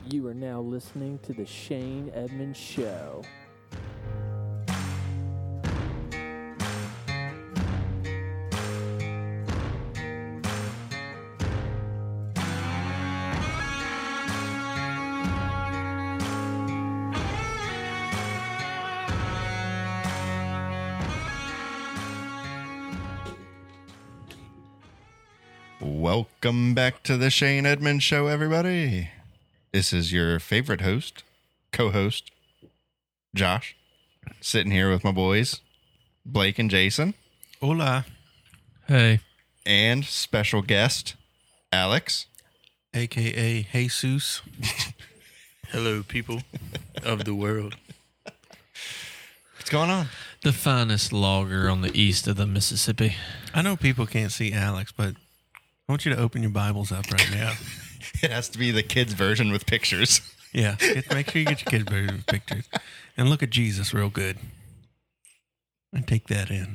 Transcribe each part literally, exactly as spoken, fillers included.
You are now listening to The Shane Edmonds Show. Welcome back to the Shane Edmonds Show, everybody. This is your favorite host, co-host, Josh, sitting here with my boys, Blake and Jason. Hola. Hey. And special guest, Alex. A K A Jesus. Hello, people of the world. What's going on? The finest logger on the east of the Mississippi. I know people can't see Alex, but I want you to open your Bibles up right now. It has to be the kids' version with pictures. Yeah. Get, make sure you get your kids' version of pictures. And look at Jesus real good. And take that in.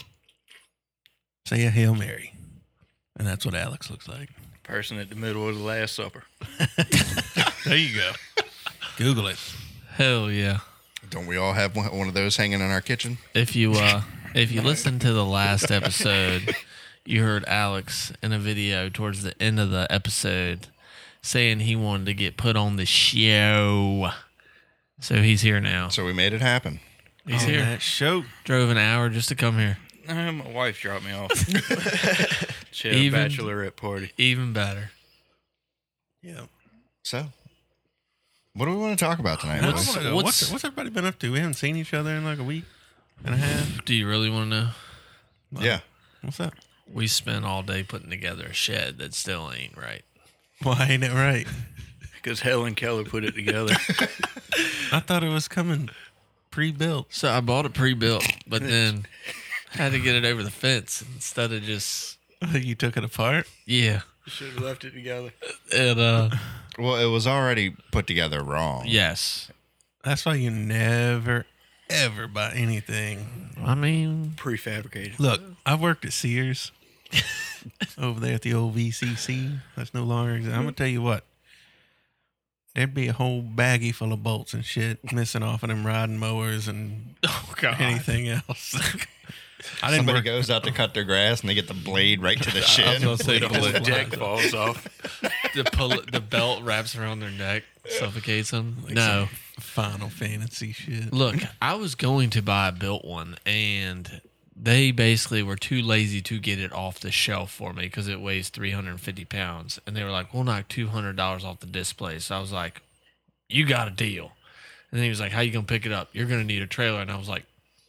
Say a Hail Mary. And that's what Alex looks like. Person at the middle of the Last Supper. There you go. Google it. Hell yeah. Don't we all have one one of those hanging in our kitchen? If you uh if you listen to the last episode, you heard Alex in a video towards the end of the episode saying he wanted to get put on the show. So he's here now. So we made it happen. He's On here. that show. Drove an hour just to come here. Uh, my wife dropped me off. She had Even- a bachelorette party. Even better. Yeah. So, what do we want to talk about tonight, I What's- boys? wanna know, what's- what's, what's everybody been up to? We haven't seen each other in like a week and a half. Do you really want to know? Yeah. What's up? We spent all day putting together a shed that still ain't right. Why ain't it right? Because Helen Keller put it together. I thought it was coming pre-built. So I bought it pre-built, but then had to get it over the fence instead of just, You took it apart? yeah. Should have left it together. And, uh, Well, it was already put together wrong. yes. That's why you never, ever buy anything. I mean, Prefabricated. Look, I've worked at Sears over there at the old V C C. That's no longer exist. I'm going to tell you what. There'd be a whole baggie full of bolts and shit missing off of them riding mowers and oh, God. anything else. I didn't Somebody work. goes out to cut their grass and they get the blade right to the I was shin. going to say The the, whole pull- deck falls off. the, pull- the belt wraps around their neck, suffocates them. Like No. some Final Fantasy shit. Look, I was going to buy a built one, and they basically were too lazy to get it off the shelf for me because it weighs three hundred fifty pounds. And they were like, we'll knock two hundred dollars off the display. So I was like, you got a deal. And then he was like, how you going to pick it up? You're going to need a trailer. And I was like,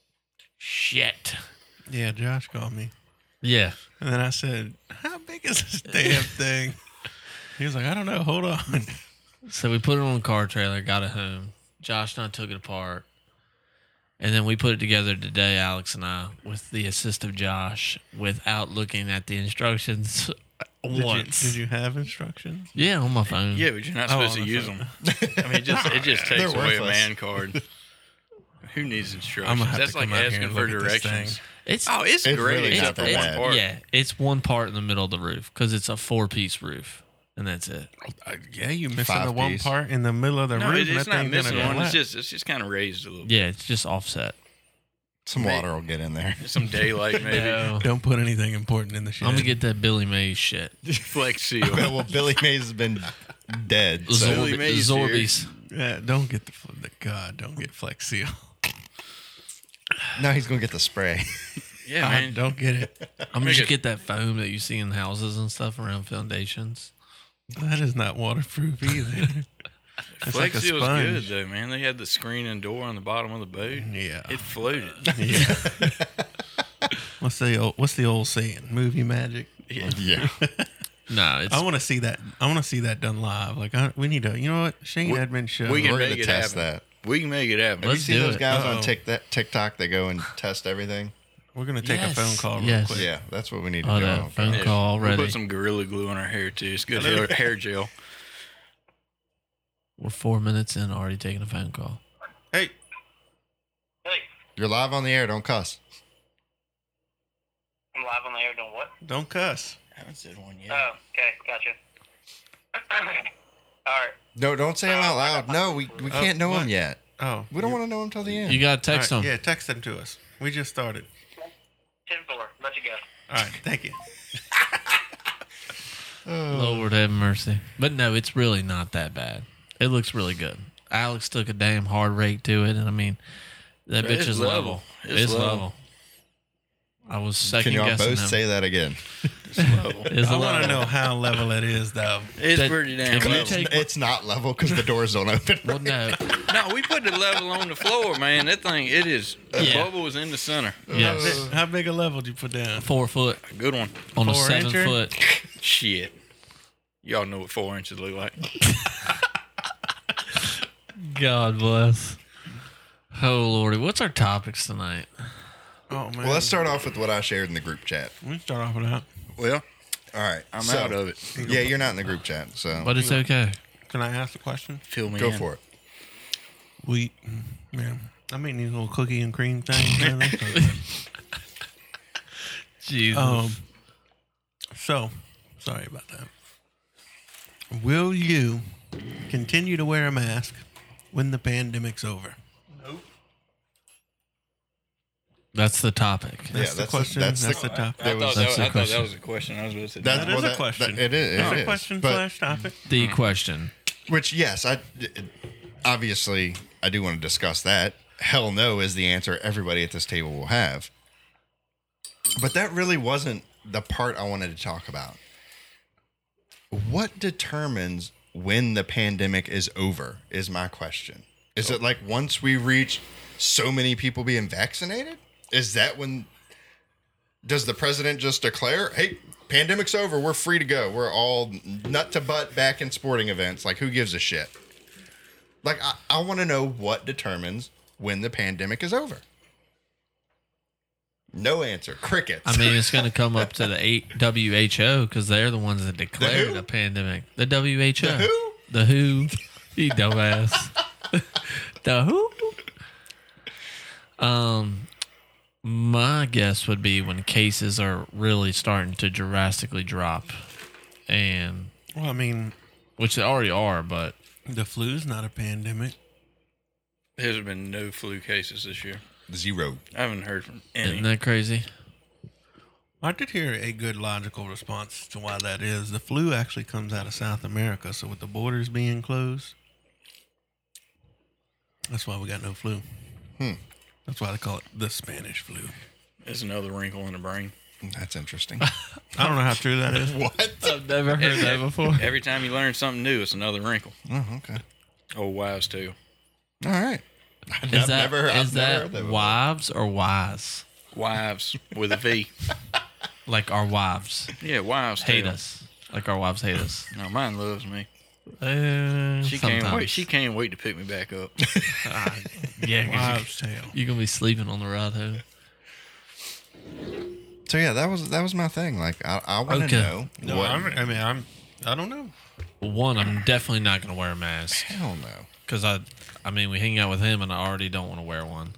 shit. Yeah, Josh called me. Yeah. And then I said, how big is this damn thing? He was like, I don't know. Hold on. So we put it on a car trailer, got it home. Josh and I took it apart. And then we put it together today, Alex and I, with the assist of Josh, without looking at the instructions Did you, once. did you have instructions? Yeah, on my phone. Yeah, but you're not Oh, supposed on to the use phone. them. I mean, it just it just takes They're away a worthless. man card. Who needs I'm instructions? gonna have That's to like come out here asking and for look at this directions. thing. It's Oh, it's, It's great. really It's not not that for one bad. part. yeah, it's one part in the middle of the roof because it's a four-piece roof, and that's it. Uh, yeah, you missing Five the one piece. part in the middle of the No, roof. it, it's that not thing's missing gonna one. go It's flat. just it's just kind of raised a little. Yeah, it's just offset. Some water will get in there. Some daylight maybe. No. Don't put anything important in the shed. I'm gonna get that Billy Mays shit. Flex seal. Well, Billy Mays has been dead. So. Billy Zorb- Mays here. Zorbies. Yeah, don't get the, the God. Don't get Flex Seal. Now he's going to get the spray. Yeah, God, man. don't get it. I'm Make gonna it- get that foam that you see in houses and stuff around foundations. That is not waterproof either. It's Flex like a Seal's good sponge. though, man. They had the screen and door on the bottom of the boat. Yeah. It floated. Yeah. what's the old, what's the old saying? Movie magic. Yeah. Yeah. No, it's I want to see that. I want to see that done live. Like I, we need to. You know what? Shane We- Edmonds show. we can We're make going to it test happen. that. We can make it happen. Have you Let's seen do those it. guys Uh-oh. on Tik that TikTok that go and test everything? We're gonna take Yes. a phone call real Yes. quick. Yeah, that's what we need to Oh, do. that on phone Friday. call We'll ready. put some Gorilla Glue on our hair too. It's good hair, hair gel. We're four minutes in, already taking a phone call. Hey, Hey, You're live on the air. Don't cuss. I'm live on the air doing what? don't cuss. I haven't said one yet. Oh, okay, gotcha. right. No, don't say them out loud. No, we, we Oh, can't know what? them yet. Oh, We don't you- want to know them till the end. You got to text all right, them. Yeah, text them to us. We just started. ten four. Let you go. All right, thank you. Lord have mercy. But no, it's really not that bad. It looks really good. Alex took a damn hard rake to it, and I mean, that It's bitch is level. level. It's It's, level. level. I was second Can y'all guessing both him. say that again? It's level. It's I want level. to know how level it is, though. It's That- pretty damn if you level. It's, take- it's not level because the doors don't open. Well, no. No, we put the level on the floor, man. That thing, it is. The Yeah. bubble is in the center. Yes. How big, how big a level did you put down? Four foot Good one. on a Four seven incher? foot. Shit. Y'all know what four inches look like. God bless. Oh, Lordy. What's our topics tonight? Oh man. Well, let's start off with what I shared in the group chat. We can start off with that. Well, All right. I'm so- out of it. Yeah, you're not in the group chat, so But it's okay. Can I ask a question? Fill me go in. for it. We, yeah. I mean these little cookie and cream things. Man, that's okay. Jesus. um. So, sorry about that. Will you continue to wear a mask when the pandemic's over? That's the topic. That's Yeah, the that's the- question. that's That's, the- the topic. I, There thought, was- that, That's was, the I thought question. that was a question. I was going to say That- That well, is a that- question. that- it is, It's it a is. question But- slash topic. The question. Which, yes, I obviously I do want to discuss that. Hell no is the answer everybody at this table will have. But that really wasn't the part I wanted to talk about. What determines when the pandemic is over is my question. Is it like once we reach so many people being vaccinated? Is that when does the president just declare, hey, pandemic's over, we're free to go, we're all nut to butt back in sporting events? Like, who gives a shit? Like, I, I want to know what determines when the pandemic is over. No answer. Crickets. I mean, it's going to come up to the eight W H O because they're the ones that declared who? a pandemic. The W H O. The who? The who? You dumbass. The who? Um, my guess would be when cases are really starting to drastically drop, and Well, I mean, which they already are, but the flu's not a pandemic. There's been no flu cases this year. Zero. I haven't heard from any. isn't that crazy? I did hear a good logical response to why that is. The flu actually comes out of South America, so with the borders being closed, that's why we got no flu. Hmm. That's why they call it the Spanish flu. There's another wrinkle in the brain. That's interesting. I don't know how true that is. What? I've never heard that before. Every time you learn something new, it's another wrinkle. Oh, okay. Old wives' tale. All right. I've Is that, never, I've is never that heard that before. wives or wise? Wives with a V. Like our wives Yeah, wives' hate tale. us. Like our wives hate us. No, mine loves me. Uh, She can't sometimes. wait. She can't wait to pick me back up. Yeah, 'cause Wives' tale. you, you're gonna be sleeping on the ride home. So yeah, that was that was my thing. Like I, I want to Okay. know No, what. I'm, I mean, I'm. I don't know. One, I'm definitely not gonna wear a mask Hell no. because I, I mean, we hang out with him and I already don't want to wear one.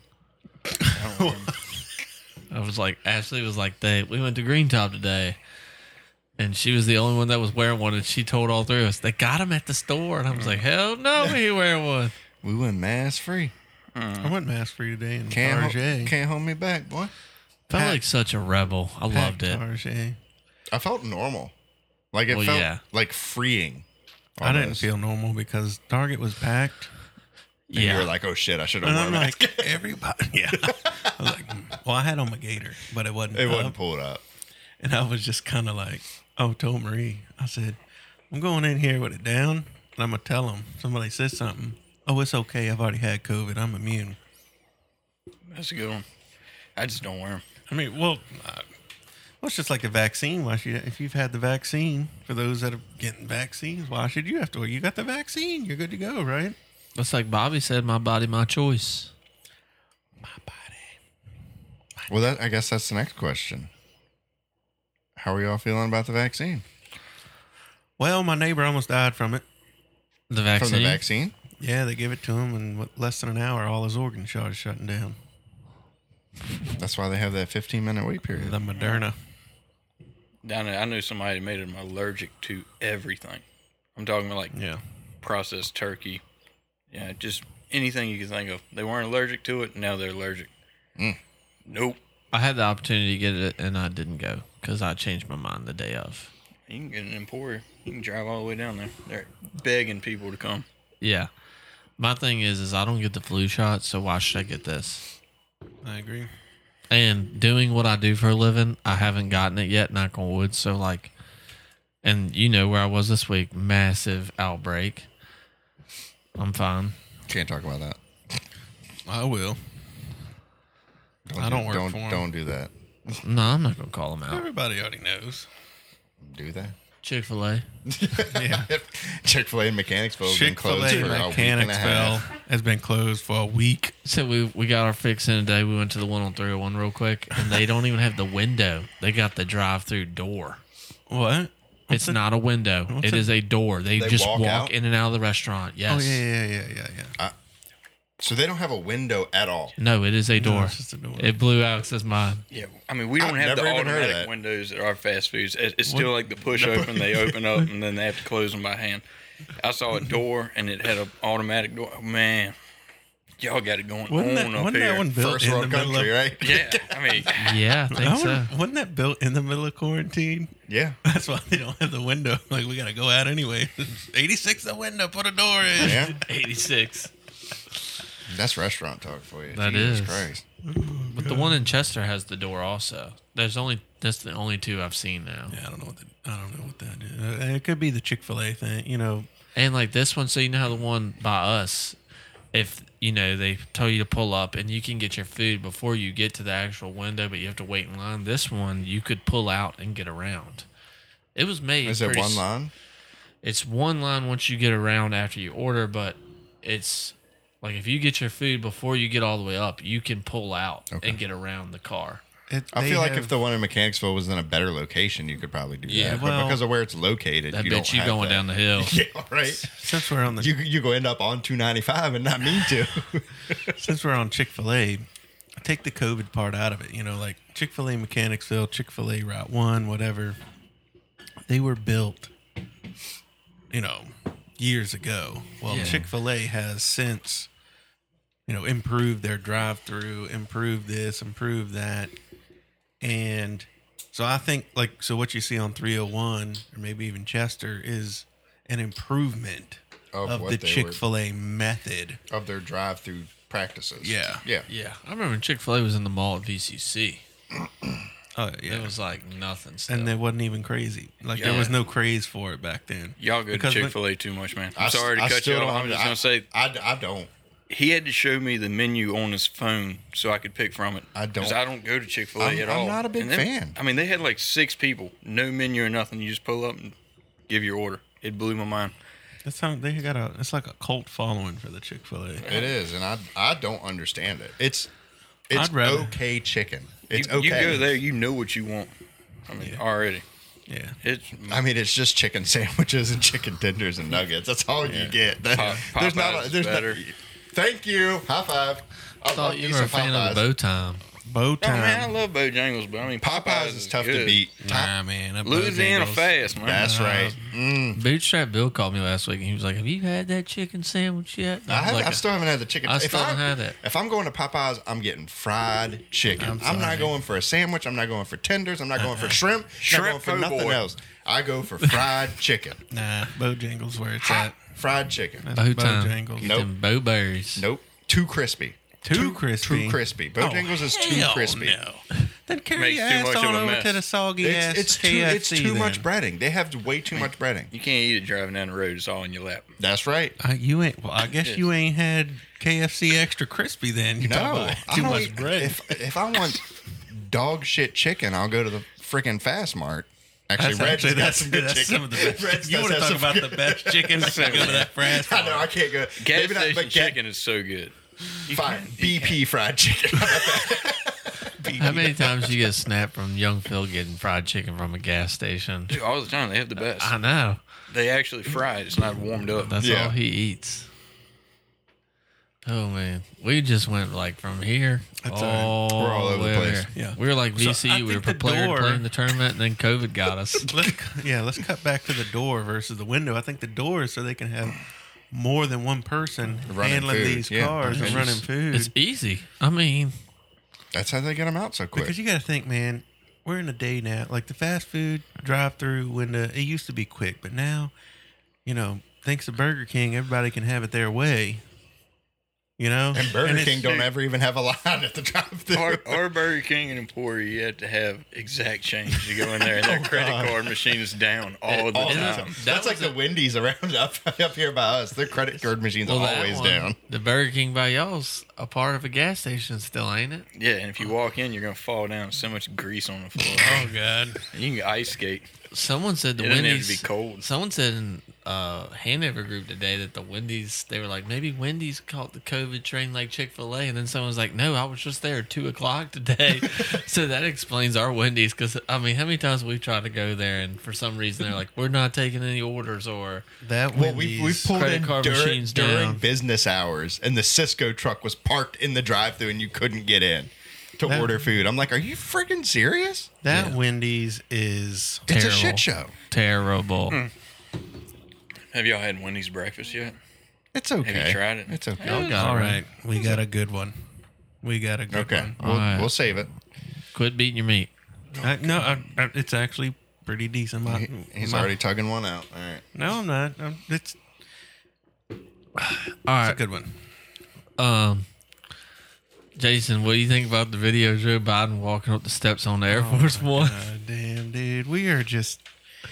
I was like, Ashley was like, they we went to Green Top today, and she was the only one that was wearing one, and she told all three of us they got them at the store, and I was like, hell no, we ain't wearing one. We went mask free. I went mask free today in Can't ho- Target. can't hold me back, boy. Felt Pat- like such a rebel. I loved it. Target. I felt normal. Like it Well, felt yeah. like freeing. I didn't almost. feel normal because Target was packed. And you Yeah, were like, oh shit, I should have And worn I'm a mask. like, everybody. Yeah. I was like, mm. well, I had on my gator, but it wasn't. It up. wouldn't pull it up. And I was just kind of like, oh, told Marie, I said, I'm going in here with it down, and I'm going to tell them. Somebody said something. Oh, it's okay. I've already had COVID. I'm immune. That's a good one. I just don't wear them. I mean, well, uh, well, it's just like a vaccine. Why should, if you've had the vaccine, for those that are getting vaccines, why should you have to? You got the vaccine. You're good to go, right? that's like Bobby said, my body, my choice. My body. Well, that I guess that's the next question. How are y'all feeling about the vaccine? Well, my neighbor almost died from it. The vaccine. From the vaccine? Yeah, they gave it to him, and with less than an hour, all his organs started shutting down. That's why they have that fifteen minute wait period. The Moderna. Down there, I knew somebody that made him allergic to everything. I'm talking about like Yeah. processed turkey. Yeah, just anything you can think of. They weren't allergic to it. Now they're allergic. Mm. Nope. I had the opportunity to get it, and I didn't go because I changed my mind the day of. You can get an Emporia. You can drive all the way down there. They're begging people to come. Yeah. My thing is, is I don't get the flu shot, so why should I get this? I agree. And doing what I do for a living, I haven't gotten it yet, knock on wood. So, like, and you know where I was this week, massive outbreak. I'm fine. Can't talk about that. I will. Don't I don't do, work don't, for 'em. Don't do that. No, I'm not going to call them out. Everybody already knows. Do that. Chick-fil-A. Yeah. Chick-fil-A in Mechanicsville has been Chick-fil-A closed for a week and a Mechanicsville half. has been closed for a week. So we we got our fix in today. We went to the one on three oh one real quick, and they don't even have the window. They got the drive-through door. What? It's not a window. It a- is a door. They, They just walk walk, out? in and out of the restaurant. Yes. Oh, yeah, yeah, yeah, yeah, yeah. So they don't have a window at all. No, it is a door. it's just a door. It blew Alex's mind. Yeah, I mean, we don't I've have the never even heard of automatic that. windows at our fast foods. It- It's still like the push open. They open up and then they have to close them by hand. I saw a door and it had an automatic door. Oh, man, y'all got it going Wasn't that, on up wasn't here. that one built First in the world middle country, of... right? Yeah, I mean, Yeah, I think I so. wouldn't- wasn't that built in the middle of quarantine? Yeah. That's why they don't have the window. Like, we got to go out anyway. eighty-six the window, put a door in. Yeah. eighty-six. That's restaurant talk for you. That Jesus is. Christ. But the one in Chester has the door also. There's only that's the only two I've seen now. Yeah, I don't know what the, I don't know what that is. Uh, It could be the Chick-fil-A thing, you know. And like this one, so you know how the one by us, if you know they tell you to pull up and you can get your food before you get to the actual window, but you have to wait in line. This one you could pull out and get around. It was made. Is it pretty one s- line? It's one line once you get around after you order, but it's like if you get your food before you get all the way up, you can pull out Okay. and get around the car. It, I they feel like have- if the one in Mechanicsville was in a better location, you could probably do Yeah, that. well- but because of where it's located, That you bitch don't you have going that. down the hill. Yeah, right. Since we're on the You you go end up on two ninety-five and not mean to. since we're on Chick-fil-A, take the COVID part out of it. You know, like Chick-fil-A Mechanicsville, Chick-fil-A Route One, whatever. They were built, you know, years ago. Well, Yeah. Chick-fil-A has since, you know, improved their drive-through, improved this, improved that, and so I think like so what you see on three oh one or maybe even Chester is an improvement Of of, what the they were- Chick-fil-A method. of their drive-through practices. Yeah. Yeah. Yeah, I remember when Chick-fil-A was in the mall at V C C. Oh yeah. It was like nothing. Still. And it wasn't even crazy. Like there Yeah. was no craze for it back then. y'all go Because to when- Chick Fil A too much, man. I'm I s- sorry to I cut you still off. don't I'm under- just gonna say I, I don't. he had to show me the menu on his phone so I could pick from it. I don't- 'Cause I don't go to Chick Fil A I'm- at I'm all. not a big And then- fan. I mean, they had like six people, no menu or nothing. You just pull up and give your order. It blew my mind. That's how they got a. It's like a cult following for the Chick Fil A. It is, and I I don't understand it. It's it's I'd rather- okay chicken. It's you, okay. you go there, you know what you want. I mean, already. Yeah. It's I mean, it's just chicken sandwiches and chicken tenders and nuggets. That's all you get. That- Po- there's not. Popeyes A, there's better. not. Thank you. High five. I I thought love you me were a some fan Popeyes. of the bow time. Bow Oh man, I time. love Bojangles, but I mean Popeyes, Popeyes is tough to good. beat. Nah, man. that Louisiana Bojangles- fast, man. That's right. Mm. Bootstrap Bill called me last week and he was like, "Have you had that chicken sandwich yet?" And I, was have, like, I still haven't had the chicken. I if still I, haven't had it. If I'm going to Popeyes, I'm getting fried chicken. I'm I'm, not sorry. going for a sandwich. I'm not going for tenders. I'm not going for shrimp. Shrimp not going for po' nothing boy. else. I go for fried chicken. Nah, Bojangles where it's Hot at. fried chicken. That's bow time. Bojangles. Get Nope. them bow berries. Nope. Too crispy. Too crispy. Too crispy. Bojangles is too Hell crispy. No. Then carry Makes your too ass much of on a over mess. to the soggy ass It's, it's too K F C it's too much then. breading. They have way too much breading. You can't eat it driving down the road. It's all in your lap. That's right. Uh, you ain't. Well, I guess you ain't had K F C extra crispy then. You're No, talking about I too don't much eat- bread. If if I want dog shit chicken, I'll go to the freaking Fast Mart. Actually, That's Red's actually got that's, some good that's chicken. some of the best. Red's you does want to have talk some about the best chicken? Go to that fast. I know I can't go. Gas maybe not, station but ga- chicken is so good. Fine, B P fried chicken. How many times you get snapped from young Phil getting fried chicken from a gas station? Dude, all the time. They have the best. I know. They actually fry it. It's not warmed up. That's Yeah. all he eats. Oh man, we just went like from here That's all, We're all over the way place. there. Yeah. We were like So, V C. I we were think the prepared door- playing the tournament, and then COVID got us. Let's, yeah, let's cut back to the door versus the window. I think the door is so they can have more than one person Running handling food, these yeah. cars and It's running just- food. It's easy. I mean, That's how they get them out so quick. Because you got to think, man, we're in a day now. Like the fast food drive-through window, it used to be quick, but now, you know, thanks to Burger King, everybody can have it their way. You know, And Burger it's- King don't ever even have a line at the drive-thru. Our, our Burger King and Emporium, you have to have exact change to go in there, and their credit card machine is down all the All the time. time. That That's like was the a- Wendy's around up up here by us. Their credit card machine's well, that always one, down. The Burger King by y'all's a part of a gas station still, ain't it? Yeah, and if you walk in, you're gonna fall down. So much grease on the floor. Oh God! And you can ice skate. Someone said the It doesn't have Wendy's. to be cold. Someone said in uh, Hanover group today that the Wendy's. They were like, maybe Wendy's caught the COVID train like Chick Fil A, and then someone was like, no, I was just there at two o'clock today. So that explains our Wendy's. Because I mean, how many times we've tried to go there, and for some reason they're like, we're not taking any orders, or That Well, we we Wendy's- pulled credit in card dur- machines during down. business hours, and the Cisco truck was parked in the drive-thru, and you couldn't get in to That- order food. I'm like, are you freaking serious? that Wendy's is It's a Terrible. shit show. terrible. Have y'all had Wendy's breakfast yet? It's okay. Have you tried it? It's okay. Y'all got all it, right. We got a good one. We got a good Okay, one. we'll, All right. we'll save it. Quit beating your meat. I, no, I, I, it's actually pretty decent. My, He- he's my- already tugging one out. All right. No, I'm not. I'm, it's, All it's a right, good one. um, Jason, what do you think about the video of Joe Biden walking up the steps on the Air Force One? God damn, dude. We are just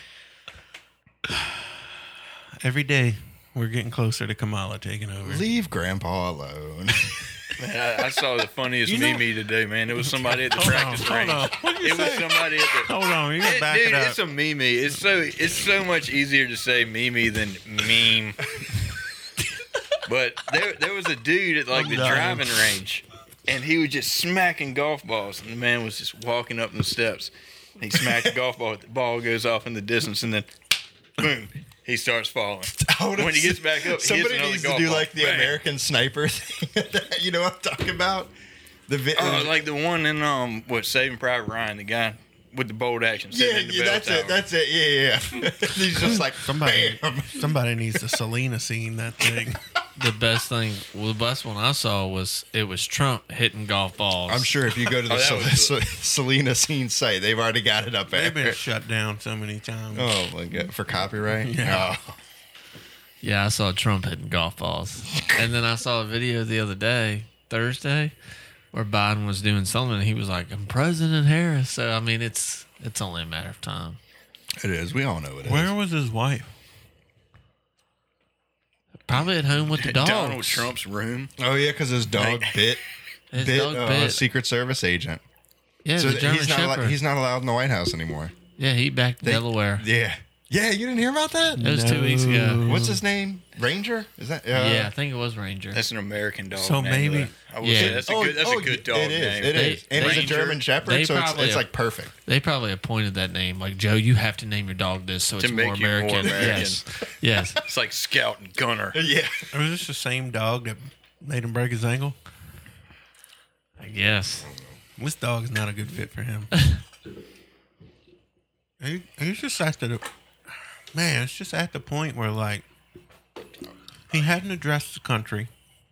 every day we're getting closer to Kamala taking over. Leave Grandpa alone. Man, I, I saw the funniest You know- meme today, man. It was somebody at the Hold on, practice hold range. on. What'd you It was say? somebody at the. Hold on, you gotta It- back dude, it up. it's a meme. It's so it's so much easier to say meme than meme. But there there was a dude at like I'm the dying. driving range, and he was just smacking golf balls, and the man was just walking up the steps. He smacked the golf ball. The ball goes off in the distance, and then boom, he starts falling. When he gets back up, he somebody hits another needs to golf do ball. like the Bang. American Sniper thing. You know what I'm talking about? The vi- Oh, like the one in um, what Saving Private Ryan, the guy with the bold action. sitting yeah, in the yeah, bell that's tower. it. That's it. Yeah, yeah. He's just like Somebody, bam. somebody needs to Selena scene that thing. The best thing, well, the best one I saw was it was Trump hitting golf balls. I'm sure if you go to the Oh, that Sel- was Sel- Selena scene site, they've already got it up there. They've been shut down so many times. Oh my god, for copyright? Yeah. Oh. Yeah, I saw Trump hitting golf balls. And then I saw a video the other day, Thursday, where Biden was doing something and he was like, I'm President Harris. So I mean it's it's only a matter of time. It is. We all know it is. Where was his wife? Probably at home with the dogs. Donald Trump's room. Oh yeah, because his dog bit His bit dog uh, bit. a Secret Service agent. Yeah, So the that German he's not Shepherd. allo- he's not allowed in the White House anymore. yeah, he back to They- Delaware. Yeah. Yeah, you didn't hear about that? It was two weeks ago. What's his name? Ranger? Is that? Uh, yeah, I think it was Ranger. That's an American dog. So name, maybe- though. I will Yeah. say that's a Oh, good. That's oh, a good yeah, dog It is. name. It is. They- and he's a Ranger. German Shepherd, they so it's, probably- it's like perfect. They probably appointed that name. Like, Joe, you have to name your dog this so To it's make more you more American. American. Yes. Yes. It's like Scout and Gunner. Yeah. Or was this the same dog that made him break his ankle? I guess. This dog is not a good fit for him. he, he's just at the man. It's just at the point where like he hadn't addressed the country.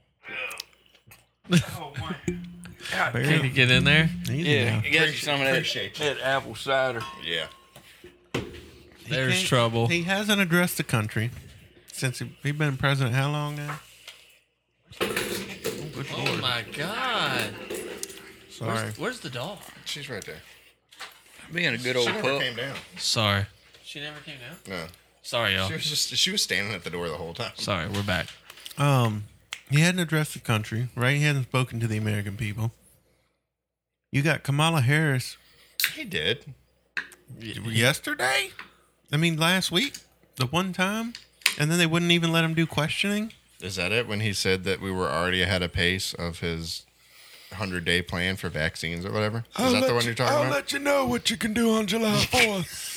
Can you get in there? Easy Yeah, now. you got you some of that, appreciate you. that apple cider. Yeah. He There's can't- trouble. He hasn't addressed the country since he, he been president. How long now? Oh, good Oh lord! my God. Sorry. Where's, where's the dog? She's right there. Being a good She old never pup. came down. Sorry. She never came down? No. Sorry, y'all. She was just she was standing at the door the whole time. Sorry, we're back. Um, he hadn't addressed the country, right? He hadn't spoken to the American people. You got Kamala Harris He did. yesterday. I mean, last week, the one time, and then they wouldn't even let him do questioning. Is that it? When he said that we were already ahead of pace of his hundred day plan for vaccines or whatever? Is that the one you're talking I'll about? let you know what you can do on July fourth.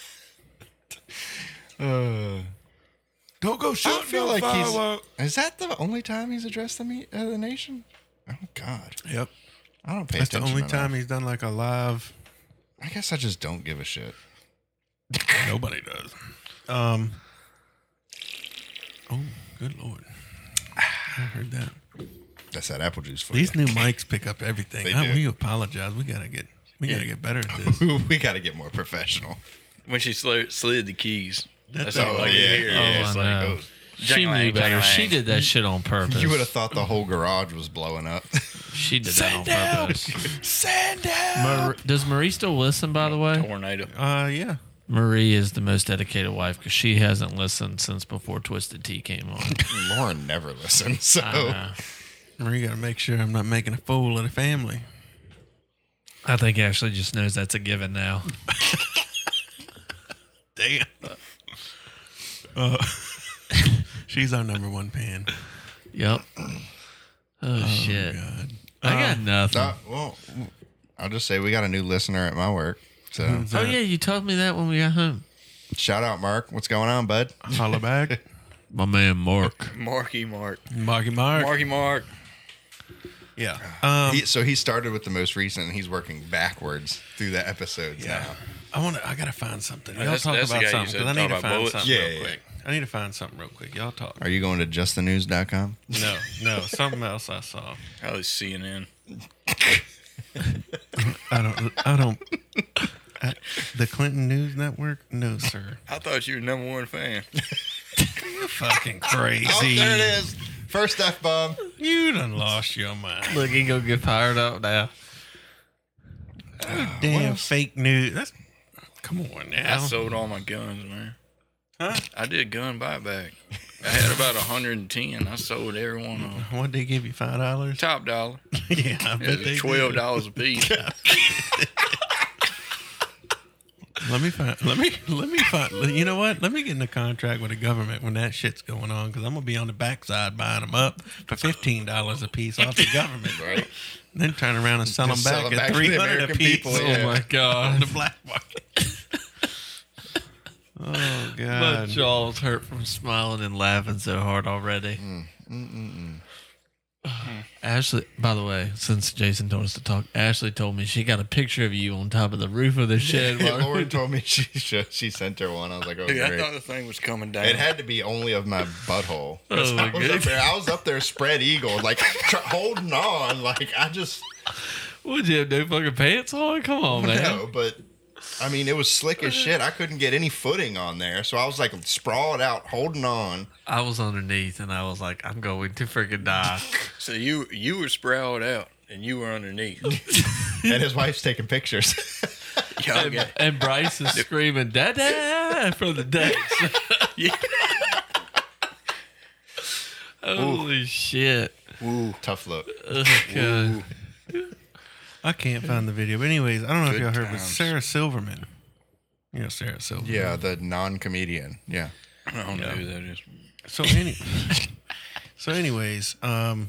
Uh, Don't go I shooting feel no like he's. fireworks. Is that the only time he's addressed the me, uh, the nation? Oh God, Yep, I don't pay that's the attention. only time enough. he's done like a live. I guess I just don't give a shit. Nobody does. Um. Oh, Good Lord. I heard that. That's that apple juice for These you. new mics pick up everything. They I, do. we apologize. We gotta get we gotta get better at this. we got to get more professional. When she slid, slid the keys. That's That's all all I Oh, could yeah. hear. yeah, Oh, it's I like, know. oh. She Jang-a-lang, knew better. jang-a-lang. She did that shit on purpose. You would have thought the whole garage was blowing up. She did that on purpose. Send down. Mar- does Marie still listen, by the way? Tornado. Uh yeah. Marie is the most dedicated wife because she hasn't listened since before Twisted Tea came on. Lauren never listens, so I know. Marie gotta make sure I'm not making a fool of the family. I think Ashley just knows that's a given now. Damn. Uh, she's our number one fan. Yep. Oh, shit. God. I got nothing. Uh, well, I'll just say we got a new listener at my work. So Who's Oh that? yeah, you told me that when we got home. shout out, Mark. What's going on, bud? Holla back. My man Mark. Marky Mark. Marky Mark. Marky Mark. Yeah. Um, He, so he started with the most recent, and he's working backwards through the episodes yeah. now. I want to. I gotta find something. Y'all That's- talk that's the about guy you something said because I need talk to about find bullets? something Yeah, real yeah, quick. I need to find something real quick. Y'all talk. Are you going to just the news dot com? No, no, something else I saw. Probably C N N. I don't. I don't. I, the Clinton News Network? No, sir. I thought you were number one fan. You're fucking crazy. Oh, there it is. First F bomb. You done lost your mind. Look, he gonna get fired up now. Damn fake news. That's come on I now. sold all my guns, man. Huh? I did gun buyback. I had about one hundred ten. I sold every one of them. What'd they give you? Five dollars? Top dollar. Yeah, I bet It they was twelve did. dollars a piece. Let me find. Let me. Let me find. You know what? Let me get in a contract with the government when that shit's going on because I'm gonna be on the backside buying them up for fifteen dollars a piece off the government, Right. then turn around and sell them Just sell back them back at to the three hundred a American piece people, Oh yeah. my on god. the black market. Oh My God! jaw's hurt from smiling and laughing so hard already. Ashley, by the way, since Jason told us to talk, Ashley told me she got a picture of you on top of the roof of the shed. while- Lauren told me she she she sent her one. I was like, oh, Dude, I great. thought the thing was coming down. It had to be only of my butthole. 'Cause Oh, I, was good. up there, I was up there spread eagle, like tr- holding on. Like I just Would you have no fucking pants on? Come on, man. no, but I mean it was slick as shit. I couldn't get any footing on there, so I was like sprawled out, holding on. I was underneath and I was like, I'm going to freaking die. So you you were sprawled out and you were underneath. And his wife's taking pictures. Y'all and, got, and Bryce is screaming, Dada, from the decks. yeah. Holy shit. Tough look. Oh, God. I can't find the video. But anyways, I don't know Good if y'all heard, but times. Sarah Silverman. You know Sarah Silverman. Yeah, the non-comedian. Yeah. I don't know who that is. So any, so anyways, um,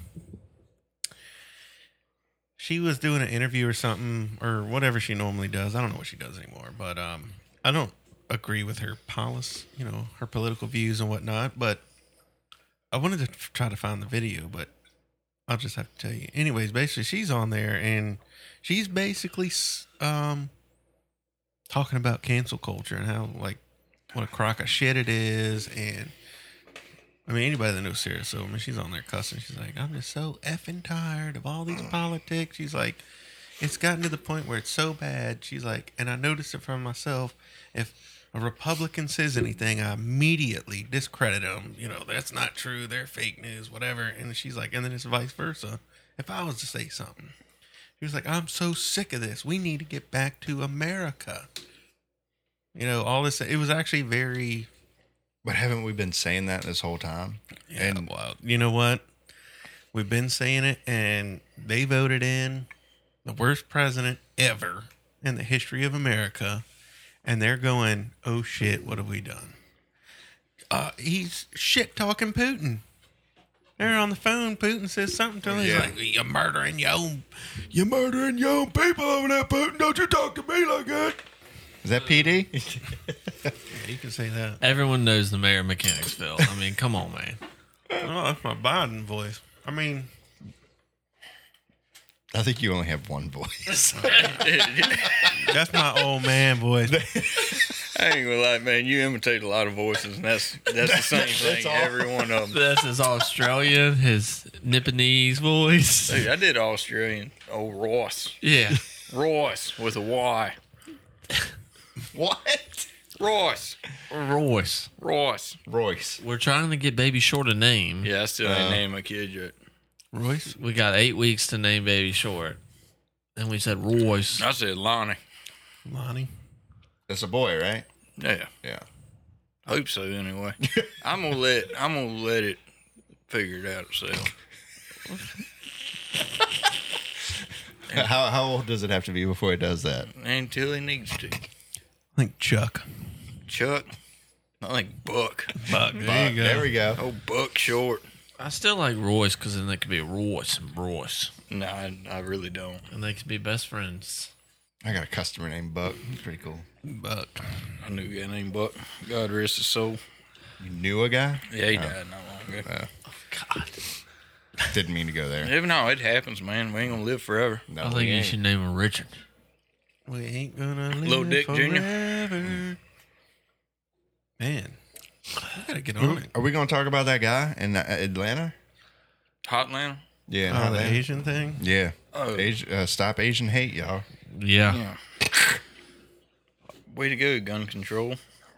she was doing an interview or something or whatever she normally does. I don't know what she does anymore, but um, I don't agree with her policy, you know, her political views and whatnot. But I wanted to f- try to find the video, but I'll just have to tell you. Anyways, basically, she's on there and she's basically s- um talking about cancel culture and how like what a crock of shit it is and. I mean, anybody that knows Sarah Silverman, she's on there cussing. She's like, I'm just so effing tired of all these politics. She's like, it's gotten to the point where it's so bad. She's like, and I noticed it from myself. If a Republican says anything, I immediately discredit them. You know, that's not true. They're fake news, whatever. And she's like, and then it's vice versa. If I was to say something, she was like, I'm so sick of this. We need to get back to America. You know, all this. It was actually very. But haven't we been saying that this whole time? Yeah, And well, you know what? We've been saying it, and they voted in the worst president ever in the history of America, and they're going, "Oh shit, what have we done?" Uh, he's shit talking Putin. They're on the phone. Putin says something to him. He's Yeah. like, "You're murdering your own, you're murdering your own people over there, Putin. Don't you talk to me like that." is that P D? Yeah, you can say that. Everyone knows the mayor of Mechanicsville. I mean, come on, man. Oh, that's my Biden voice. I mean. I think you only have one voice. That's my old man voice. I ain't gonna lie, man. You imitate a lot of voices, and that's that's the same thing. Every one of them. That's his Australian, his Nipponese voice. Dude, I did Australian. Oh, Ross. Yeah. Ross with a Y. What? Ross. Royce. Ross. Royce. We're trying to get Baby Short a name. Yeah, I still ain't Uh, named my kid yet. Royce? We got eight weeks to name Baby Short. And we said Royce. I said Lonnie. Lonnie? That's a boy, right? Yeah. Yeah. Hope so anyway. I'm gonna let I'm gonna let it figure it out itself. How how old does it have to be before it does that? Until he needs to. I think Chuck. Chuck. I think Buck. Buck. There Buck, you go. There we go. Oh, Buck Short. I still like Royce because then they could be Royce and Royce. No, I, I really don't. And they could be best friends. I got a customer named Buck. He's pretty cool. Buck. I knew a guy named Buck. God rest his soul. You knew a guy? Yeah, he Oh. died not long ago. God. Didn't mean to go there. If no, it happens, man. We ain't gonna live forever. No, I we think you ain't. should name him Richard. We ain't gonna live Lil Dick Junior forever. Man, I gotta get on it. Are we going to talk about that guy in uh, Atlanta? Hotland. Yeah. in Oh, the Atlanta. Asian thing? Yeah. Oh, Asi- uh, stop Asian hate, y'all. Yeah. yeah. Way to go, gun control.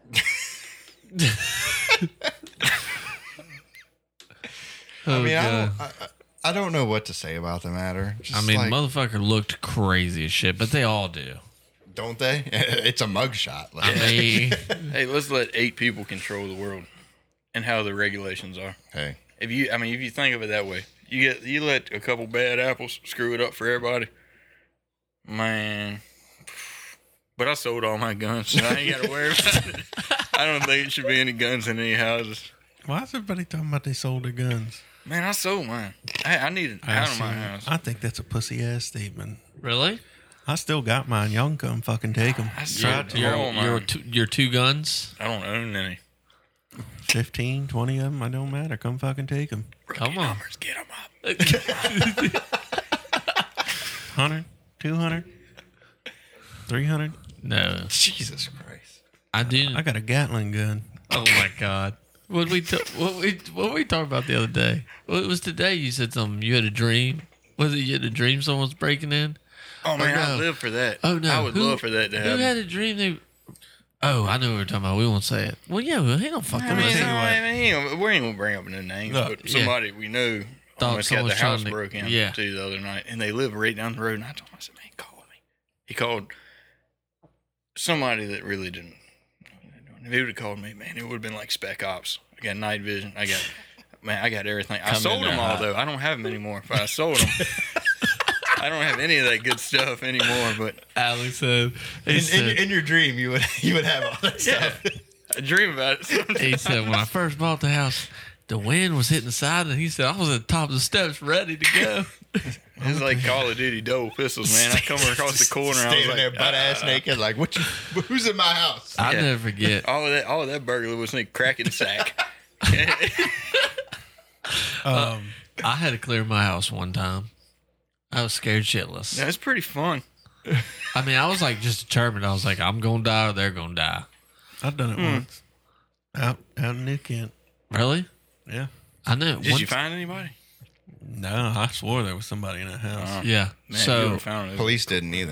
Oh, I mean, I God. don't, I, I- I don't know what to say about the matter. I Just mean, like, motherfucker looked crazy as shit, but they all do. don't they? It's a mugshot. Like, I mean, Hey, let's let eight people control the world and how the regulations are. hey, If you, I mean, if you think of it that way, you get you let a couple bad apples screw it up for everybody, man. But I sold all my guns, so I ain't got to worry about it. I don't think it should be any guns in any houses. Why is everybody talking about they sold their guns? Man, I sold mine. I, I need it I out of my see. house. I think that's a pussy ass statement. really? I still got mine. Y'all can come fucking take them. I tried to Your, roll mine. your, two, your two guns? I don't own any. fifteen, twenty of them. I don't matter. Come fucking take them. Come on. Numbers, get them up. one hundred, two hundred, three hundred. No. Jesus Christ. I do. I got a Gatling gun. Oh, my God. What we t- what we what we talked about the other day? Well, it was today. You said something. You had a dream. Was it you had a dream someone's breaking in? Oh man, no. I live for that. Oh no! I would Who- love for that to Who happen. had a dream? They. Oh, I know what we're talking about. We won't say it. Well, yeah, well, he don't fucking. I mean, tell you no, what. I mean, he ain't- we ain't gonna bring up no names, Look, but yeah. somebody we know Thought almost got the someone's house trying to- broke in yeah. to the other night, and they live right down the road. And I told him, I said, "Man, call me." He called somebody that really didn't. If he would have called me, man, it would have been like Spec Ops. I got night vision. I got, man, I got everything. I Come sold in there them all hot. though. I don't have them anymore. But I sold them. I don't have any of that good stuff anymore. But Alex said. He In, in, said, your- in your dream, you would you would have all that yeah, stuff. I dream about it. Sometimes. he said when I first bought the house, the wind was hitting the side, and he said I was at the top of the steps, ready to go. It's like Call of Duty double pistols, man. I come across the corner. I was Standing like, there butt ass "Ah." naked, like what? You, who's in my house? I Yeah. never forget. All of that, all of that burglar was in a cracking sack. Um, I had to clear my house one time. I was scared shitless. That's pretty fun. I mean, I was like just determined. I was like, I'm gonna die or they're gonna die. I've done it once. Out out in New Kent. Really? Yeah. I know. Did once- you find anybody? No, I swore there was somebody in that house. Yeah. Man, so you were found it. Police didn't either.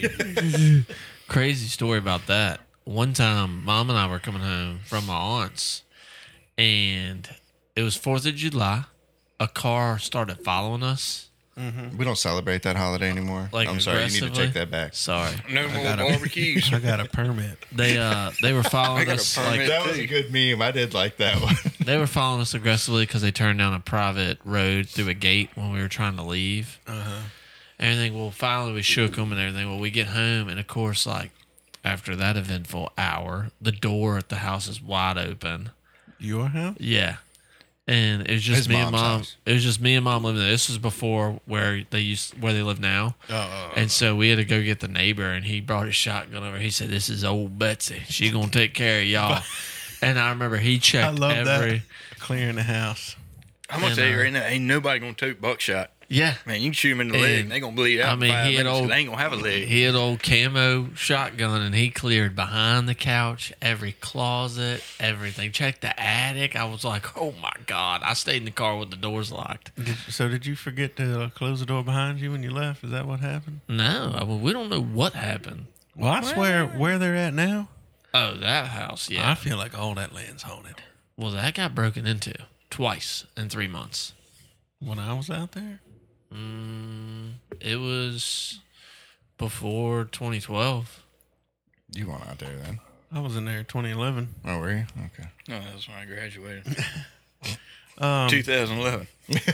crazy story about that. One time, Mom and I were coming home from my aunt's, and it was Fourth of July. A car started following us. We don't celebrate that holiday anymore. Like I'm sorry, you need to aggressively? take that back. Sorry, No more got a- barbecues. I got a permit. they uh they were I following got a us permit. like That was a good meme. I did like that one. they were following us aggressively because they turned down a private road through a gate when we were trying to leave. Uh-huh. Everything. Well, finally we shook them and everything. Well, we get home and of course, like after that eventful hour, the door at the house is wide open. Your house? Yeah. And it was just His me and mom's mom. house. It was just me and mom living there. This was before where they used where they live now. Oh, And so we had to go get the neighbor, and he brought his shotgun over. He said, "This is old Betsy. She gonna take care of y'all." And I remember he checked I love every. that. Clearing the house. I'm gonna And, tell you uh, right now, ain't nobody gonna tote buckshot. Yeah. Man, you can shoot him in the leg, And, and they gonna bleed out. I in mean, five he had minutes 'cause old- they ain't gonna have a leg. He had old camo shotgun, and he cleared behind the couch, every closet, everything. Checked the attic. I was like, oh my God. I stayed in the car with the doors locked. Did, so did you forget to uh, close the door behind you when you left? Is that what happened? No, I mean, we don't know what happened. Well, I swear, where they're at now, Oh, that house, I yeah. feel like all that land's haunted. Well, that got broken into twice in three months. When I was out there, Mm, it was before twenty twelve. You weren't out there then. I was in there twenty eleven. Oh, were you? Okay. No, that was when I graduated. Um, twenty eleven.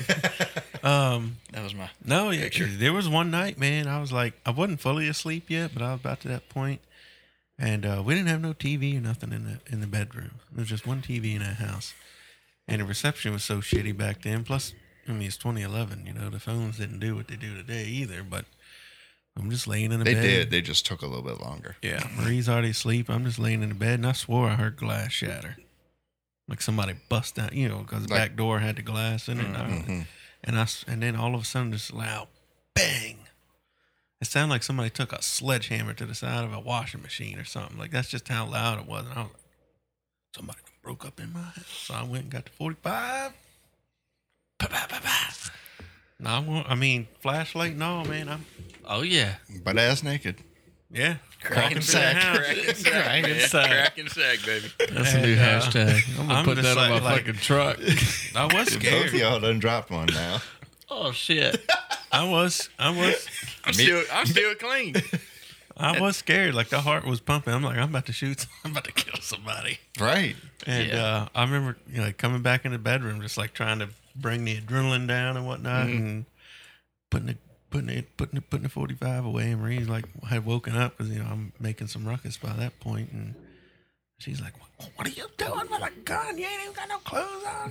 um, That was my. no, yeah, Picture. there was one night, man. I was like, I wasn't fully asleep yet, but I was about to that point, and uh, we didn't have no T V or nothing in the in the bedroom. There was just one T V in that house, and the reception was so shitty back then. Plus, I mean, it's twenty eleven. You know, the phones didn't do what they do today either. But I'm just laying in the They bed. did. They just took a little bit longer. Yeah, Marie's already asleep. I'm just laying in the bed, and I swore I heard glass shatter, like somebody bust out. You know, because the Like- back door had the glass in it. And, I, Mhm. and I s- and then all of a sudden, this loud bang. It sounded like somebody took a sledgehammer to the side of a washing machine or something. Like that's just how loud it was. And I was like, somebody broke up in my house. So I went and got the forty-five. Pa, pa, pa, pa. No, I want. I mean, flashlight. No, man. I'm Oh, yeah. But ass naked. yeah. Cracking Walking sack. through the house. Cracking sack. Cracking man. sack. Cracking sack, baby. That's a new And, uh, hashtag. I'm going I'm to put just that on my like- like- fucking truck. I was Both of scared. y'all done dropped one now. Oh, shit. I was. I was. I'm still, I'm still clean. I was scared. Like the heart was pumping. I'm like, I'm about to shoot. I'm about to kill somebody. Right. And Yeah. uh, I remember, you know, like coming back in the bedroom, just like trying to bring the adrenaline down and whatnot, and putting it, putting it, putting it, putting the forty-five away. And Marie's like had woken up because you know I'm making some ruckus by that point, and she's like, "What, what are you doing with a gun? You ain't even got no clothes on."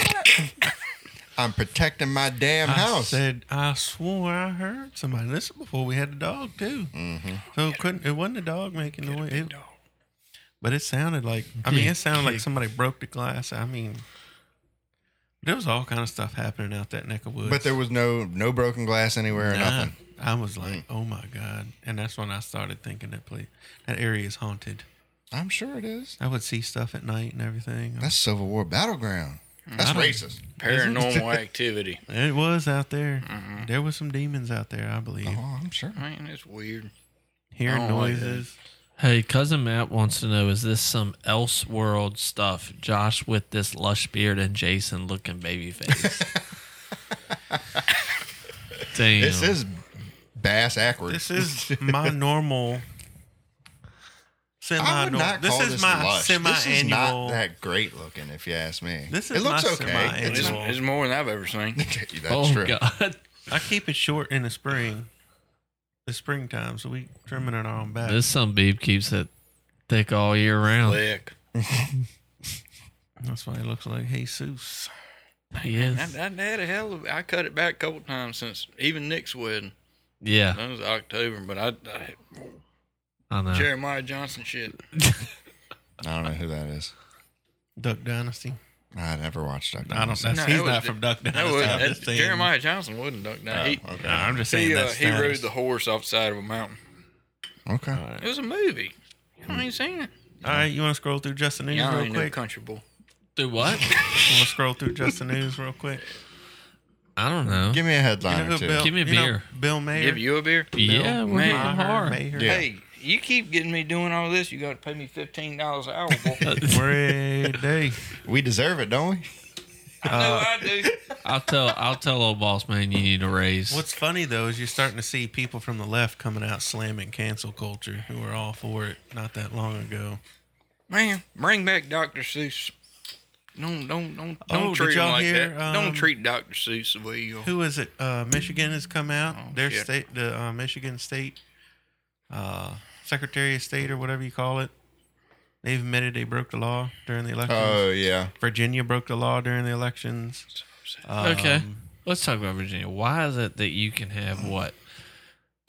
I'm protecting my damn I house. said, I swore I heard somebody. This is before we had the dog too. Mm-hmm. So it couldn't. It wasn't the dog making noise. It, but it sounded like. I mean, it sounded like somebody broke the glass. I mean, there was all kind of stuff happening out that neck of woods. But there was no no broken glass anywhere or Nah. nothing. I was like, oh my god, and that's when I started thinking that place, that area is haunted. I'm sure it is. I would see stuff at night and everything. That's Civil War battleground. That's I don't- racist. Paranormal activity. It was out there. There was some demons out there, I believe. Oh, I'm sure. Man, it's weird. Hearing I don't like noises. Hey, cousin Matt wants to know: is this some Elseworld stuff? Josh with this lush beard and Jason looking baby face. Damn. This is Bass Ackward. This is my normal. Semi I would normal. not This call is this my lush. semi This is not annual. that great looking, if you ask me. This it is looks my okay. semi-annual. It's, It's, it's more than I've ever seen. that's oh true. God, I keep it short in the spring. The springtime, so we trimming it on back. this some beef keeps it thick all year round. Lick. That's why it looks like Jesus. He I, is. I had a hell of. I cut it back a couple times since even Nick's wedding. Yeah, That was October, but I, I I know. Jeremiah Johnson shit. I don't know who that is. Duck Dynasty. I never watched Duck I don't. Dynasty. That's, No, he's that was not the- from Duck That Dynasty. was I'm that, just saying- Jeremiah Johnson wasn't Duck Now. He, Oh, okay. No, I'm just saying he, uh, that's he rode Dynasty. the horse off the side of a mountain. Okay. It was a movie. You Hmm. ain't seen it. All right, you want to scroll through Just the News Y'all real ain't no quick? country boy. Do what? You want to scroll through Just the News real quick? I don't know. Give me a You headline know or who two. Bill, Give me a you know beer. Bill Mayer. Give you a beer? Yeah, we're Man. hitting Maher, hard. Mayer. Yeah. Hey, you keep getting me doing all this. You got to pay me fifteen dollars an hour, boy. Every day. We deserve it, don't we? I know I do. I'll tell. I'll tell old boss man you need a raise. What's funny though is you're starting to see people from the left coming out slamming cancel culture who were all for it not that long ago. Man, bring back Doctor Seuss. Don't don't don't Oh, don't did treat him y'all like hear, that. um, don't treat Doctor Seuss the way you. Who is it? Uh, Michigan has come out. Oh, Their shit. state, the uh, Michigan State uh, Secretary of State or whatever you call it. They've admitted they broke the law during the elections. Oh, yeah. Virginia broke the law during the elections. Um, Okay. Let's talk about Virginia. Why is it that you can have what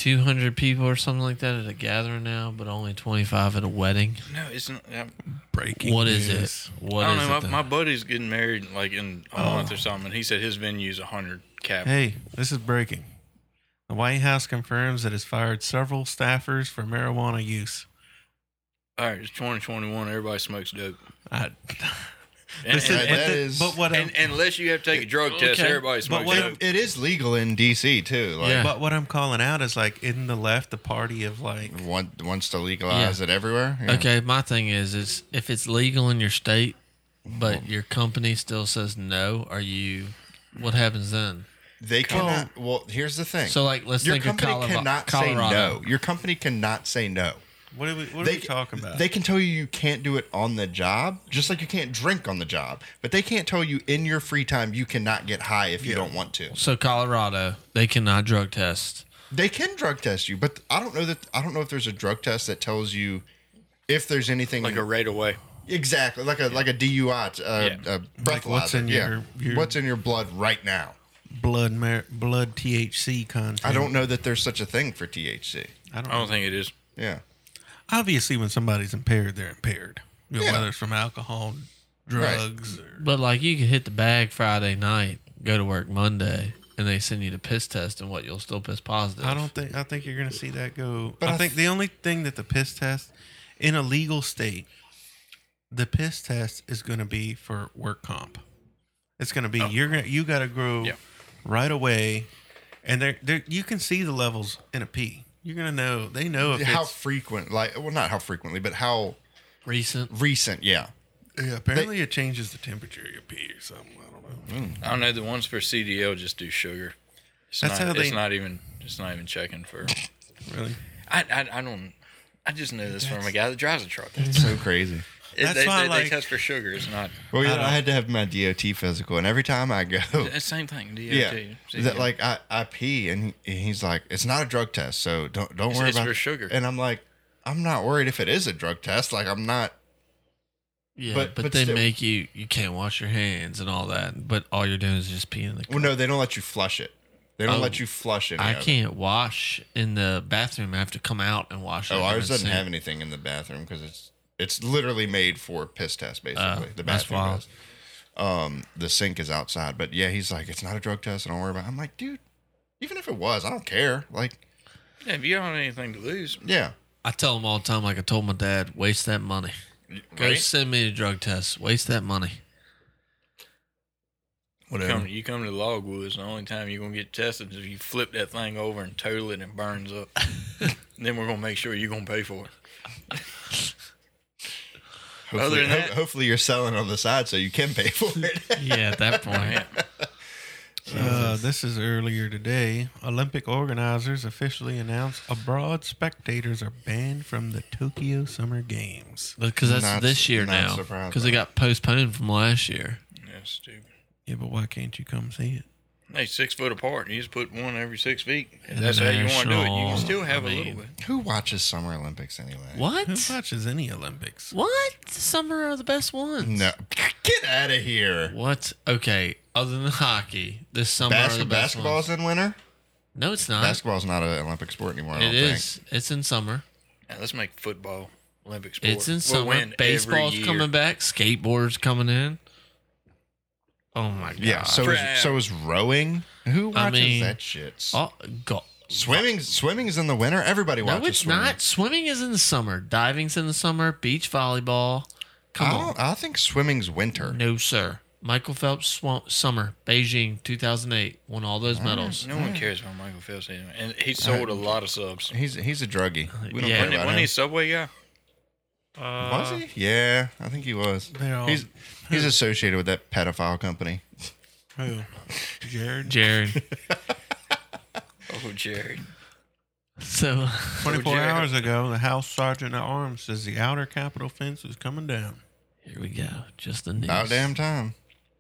two hundred people or something like that at a gathering now, but only twenty-five at a wedding. No, it's not. I, Breaking. What is news. it? What I is don't know. it? My, though? my buddy's getting married like in a month or something. And he said his venue's a hundred cap. Hey, this is breaking. The White House confirms it has fired several staffers for marijuana use. All right, it's twenty twenty-one. Everybody smokes dope. I, And, Listen, and- but, that the- is- but what I'm, and- unless you have to take a drug test, Okay. everybody smokes what- dope. It is legal in D C too. Like, Yeah. but what I'm calling out is like, isn't the left the party of like, want, wants to legalize it everywhere. Yeah. Okay, my thing is, is if it's legal in your state, but your company still says no, are you? What happens then? They cannot. Well, here's the thing. So, like, let's your think of company Colorado. cannot Colorado. say no. Your company cannot say no. what are we, what are They we talking about? They can tell you you can't do it on the job, just like you can't drink on the job. But they can't tell you in your free time you cannot get high if you Yeah. don't want to. So Colorado, they cannot drug test. They can drug test you, but I don't know that. I don't know if there's a drug test that tells you if there's anything Like a right away. exactly like a like a D U I, uh, Yeah. a breathalyzer. what's in yeah. your- your- what's in your blood right now. blood, mar- blood T H C content. I don't know that there's such a thing for T H C. I don't. I don't think it is. Yeah. Obviously, when somebody's impaired, they're impaired. You know, Yeah. Whether it's from alcohol, drugs, or But like, you can hit the bag Friday night, go to work Monday, and they send you to piss test, and what, you'll still piss positive. I don't think I think you're going to see that go. But I I think the only thing that the piss test in a legal state, the piss test is going to be for work comp. It's going to be you're going to you got to grow Yeah. right away, and there there you can see the levels in a pee. You're going to know they know if How it's frequent? Like, well, not how frequently, but how Recent. recent? Yeah. yeah, apparently it changes the temperature of your pee or something. I don't know. I don't know. The ones for C D L just do sugar. It's That's not, how It's they- not even. It's not even checking for. Really, I, I I don't. I just know this from a guy that drives a truck. It's so crazy. It- That's they, why, they, like- they test for sugar. It's not. Well, yeah, don't- I had to have my D O T physical, and every time I go, It's the same thing. D O T. yeah, C D L. that like I, I pee, and he, he's like, "It's not a drug test, so don't don't It's- worry it's about for sugar. And I'm like, "I'm not worried if it is a drug test. Like, I'm not." Yeah, But- but, but they still- make you, you can't wash your hands and all that, but all you're doing is just peeing in the Well, no, they don't let you flush it. They don't Oh, let you flush it. I can't wash in the bathroom. I have to come out and wash it. Oh, in ours the doesn't sink. have anything in the bathroom because it's it's literally made for piss test, basically. Oh, the that's bathroom wild. does. Um, the sink is outside, but yeah, he's like, it's not a drug test. I don't worry about it. I'm like, dude, even if it was, I don't care. Like, Yeah, if you don't have anything to lose, yeah, I tell them all the time, like I told my dad, waste that money. Go right? send me a drug test. Waste that money. whatever. Come, you come to Logwoods, the only time you're gonna get tested is if you flip that thing over and total it and it burns up. Then we're gonna make sure you're gonna pay for it. Hopefully, Other than ho- that- hopefully you're selling on the side so you can pay for it. Yeah, at that point. Yeah. Uh, this is earlier today. Olympic organizers officially announced abroad spectators are banned from the Tokyo Summer Games. Because that's Not- this year not now. surprised Because by it got postponed from last year. Yeah, stupid. Yeah, but why can't you come see it? They six foot apart. You just put one every six feet. If that's how you want to do it. You can International, still have I a little mean- bit. Who watches Summer Olympics anyway? What? Who watches any Olympics? What? Summer are the best ones. No, get out of here. What? Okay. Other than hockey, this summer are Bas- the best basketball's ones. in winter. No, it's not. Basketball's not an Olympic sport anymore. I It don't is. It's in summer. Yeah, let's make football Olympic sport. It's in We'll summer. win every Baseball's year. coming back. Skateboarders coming in. Oh my god. think. Yeah. So For- is, so is rowing. Who watches I mean, that shit? Oh, go. Swimming. Swimming's in the winter. Everybody No, watches. it's swimming. not. Swimming is in the summer. Diving's in the summer. Beach volleyball. Come I, on. don't- I think swimming's winter. No, sir. Michael Phelps, sw- summer, Beijing, two thousand eight, won all those medals. No one cares about Michael Phelps anyway. And he sold a lot of subs. He's he's a druggie. We don't Yeah. care Wasn't, he, about wasn't he a him. Subway guy? Was he? Yeah, I think he was. They're all- He's he's associated with that pedophile company. Who? Jared? Jared. Oh, Jerry. So, twenty-four Jared. hours ago, the House Sergeant at Arms says the outer Capitol fence is coming down. here we go. Just the news. About damn time.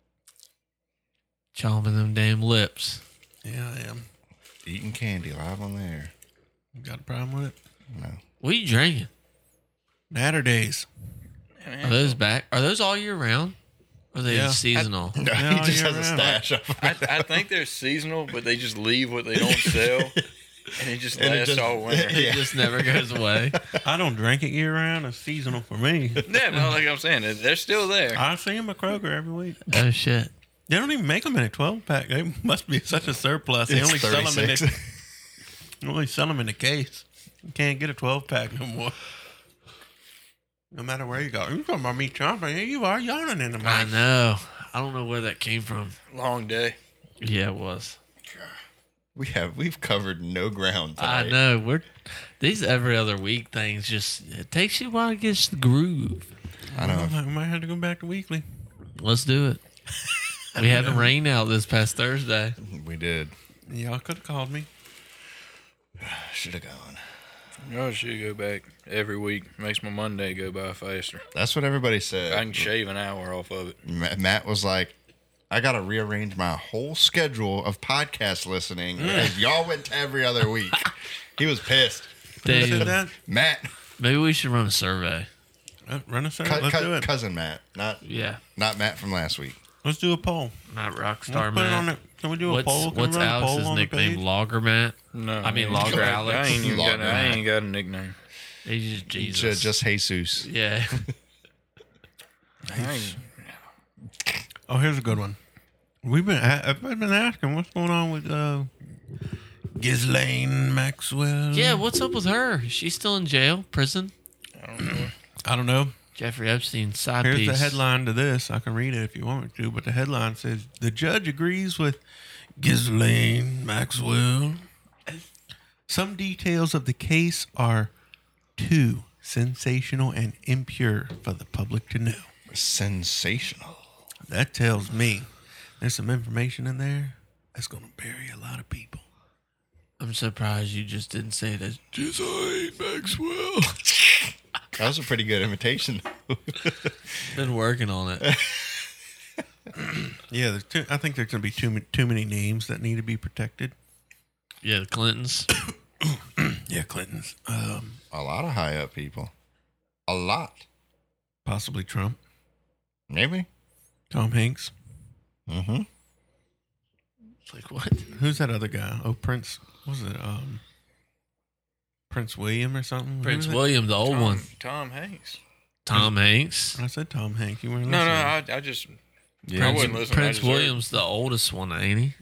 Chomping them damn lips. Yeah, I am. Eating candy live on the air. You got a problem with it? No. What are you drinking? Natter days. Are those back? Are those all year round? Or are they Yeah. seasonal? No, No, he just you're has a right. stash of I, I think they're seasonal, but they just leave what they don't sell. And it just And it lasts just- all winter. It just never goes away. I don't drink it year round. It's seasonal for me. Yeah, but like I'm saying, they're still there. I see them at Kroger every week. Oh shit! They don't even make them in a twelve pack. They must be such a surplus. They It's only sell them in thirty-six. the, they only sell them in the case. You can't get a twelve pack no more. No matter where you go. You talking about me chomping? Here you are yawning in the I mic. know. I don't know where that came from. Long day. Yeah, it was. We have we've covered no ground tonight. I know. We're these every other week things. Just it takes you a while to get the groove. I know. I might, might have to go back to weekly. Let's do it. We had a rain out this past Thursday. We did. Y'all could have called me. Should have gone. I should go back every week. Makes my Monday go by faster. That's what everybody said. I can shave an hour off of it. Ma- Matt was like, I got to rearrange my whole schedule of podcast listening as y'all went to every other week. He was pissed. Who said Dude, that? Matt, maybe we should run a survey. Uh, run a survey. cu- Let's cu- do it. cousin Matt, not Yeah, not Matt from last week. Let's do a poll. not Let's Rockstar put it on Matt. it. Can we do a What's poll? Can what's we run a Alex's poll on the nickname? page? Logger Matt. No, I mean, ain't Logger got- Alex. I ain't even got. Logger I Matt. ain't got a nickname. He's just Ju- Jesus. Just Jesus. yeah. I ain't, Oh, here's a good one. We've been a- I've been asking what's going on with uh, Ghislaine Maxwell. Yeah. What's up with her? She's still in jail, prison. I don't know. I don't know. Jeffrey Epstein side Here's piece. the headline to this. I can read it if you want me to, but the headline says the judge agrees with Ghislaine Maxwell. Some details of the case are too sensational and impure for the public to know. Sensational. That tells me there's some information in there that's going to bury a lot of people. I'm surprised you just didn't say that. Ghislaine Maxwell. That was a pretty good imitation. Been working on it. Yeah, there's too, I think there's going to be too ma- too many names that need to be protected. Yeah, the Clintons. Yeah, Clinton's, um, A lot of high up people. A lot. possibly Trump, Maybe. Tom Hanks. Mm-hmm. It's like what? Who's that other guy? Oh, Prince. What was it? Um, Prince William or something? Who Prince was it? William, the old Tom, one. Tom Hanks. Tom Hanks. I said Tom Hanks. You weren't No, no, listening. I, I just. Yeah. I Prince, wouldn't listen. I Prince just heard- William's the oldest one, ain't he?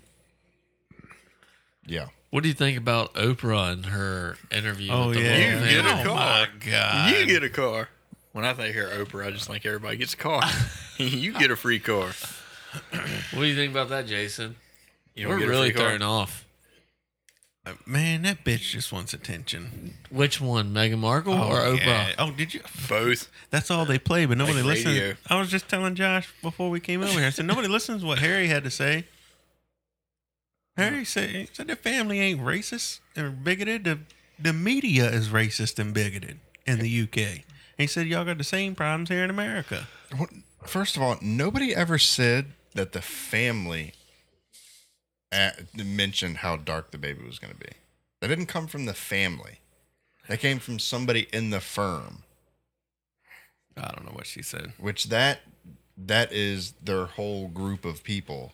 Yeah. What do you think about Oprah and her interview? Oh, with the yeah. royal You family? get a Oh, car. my God. You get a car. When I think of Oprah, I just think everybody gets a car. You get a free car. What do you think about that, Jason? You don't We're get a really free car. throwing off. Uh, Man, that bitch just wants attention. Which one, Meghan Markle or Oh, Oprah? yeah. Oh, did you? Both. That's all they play, but nobody Like listens. radio. I was just telling Josh before we came over here. I said nobody listens to what Harry had to say. Harry said, he said the family ain't racist or bigoted. The the media is racist and bigoted in the U K. He said y'all got the same problems here in America. What- First of all, nobody ever said that the family uh, mentioned how dark the baby was going to be. That didn't come from the family. That came from somebody in the firm, I don't know what she said. which that that is their whole group of people,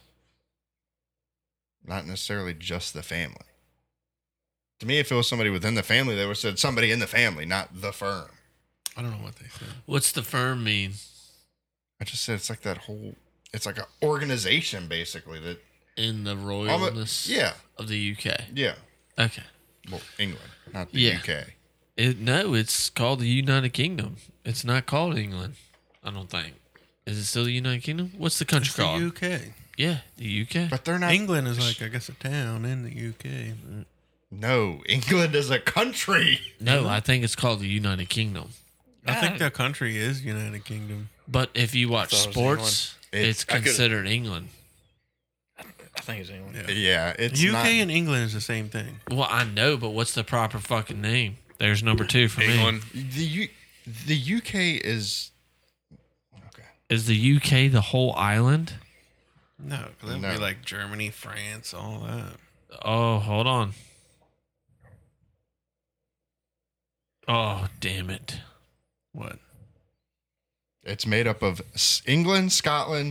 not necessarily just the family. To me, if it was somebody within the family, they would have said somebody in the family, not the firm. I don't know what they said. What's the firm mean? I just said it's like that whole, it's like an organization basically that, In the almo- royalness yeah, of the U K. yeah. Okay. Well, England, not the Yeah. U K. It, no, it's called the United Kingdom. It's not called England, I don't think. Is it still the United Kingdom? What's the country It's the called? U K. Yeah, the U K. But they're not. England is like, I guess, a town in the U K. No, England is a country. No, I think it's called the United Kingdom. I think their country is United Kingdom. But if you watch thought it was sports, England. it's I could've- considered England. I think it's England. Yeah. Yeah, it's U K not. and England is the same thing. Well, I know, but what's the proper fucking name? There's number two for England. me. the U, the U K is. Okay. Is the U K the whole island? No, because that would No. be like Germany, France, all that. Oh, hold on. Oh, damn it. What? It's made up of S- England, Scotland,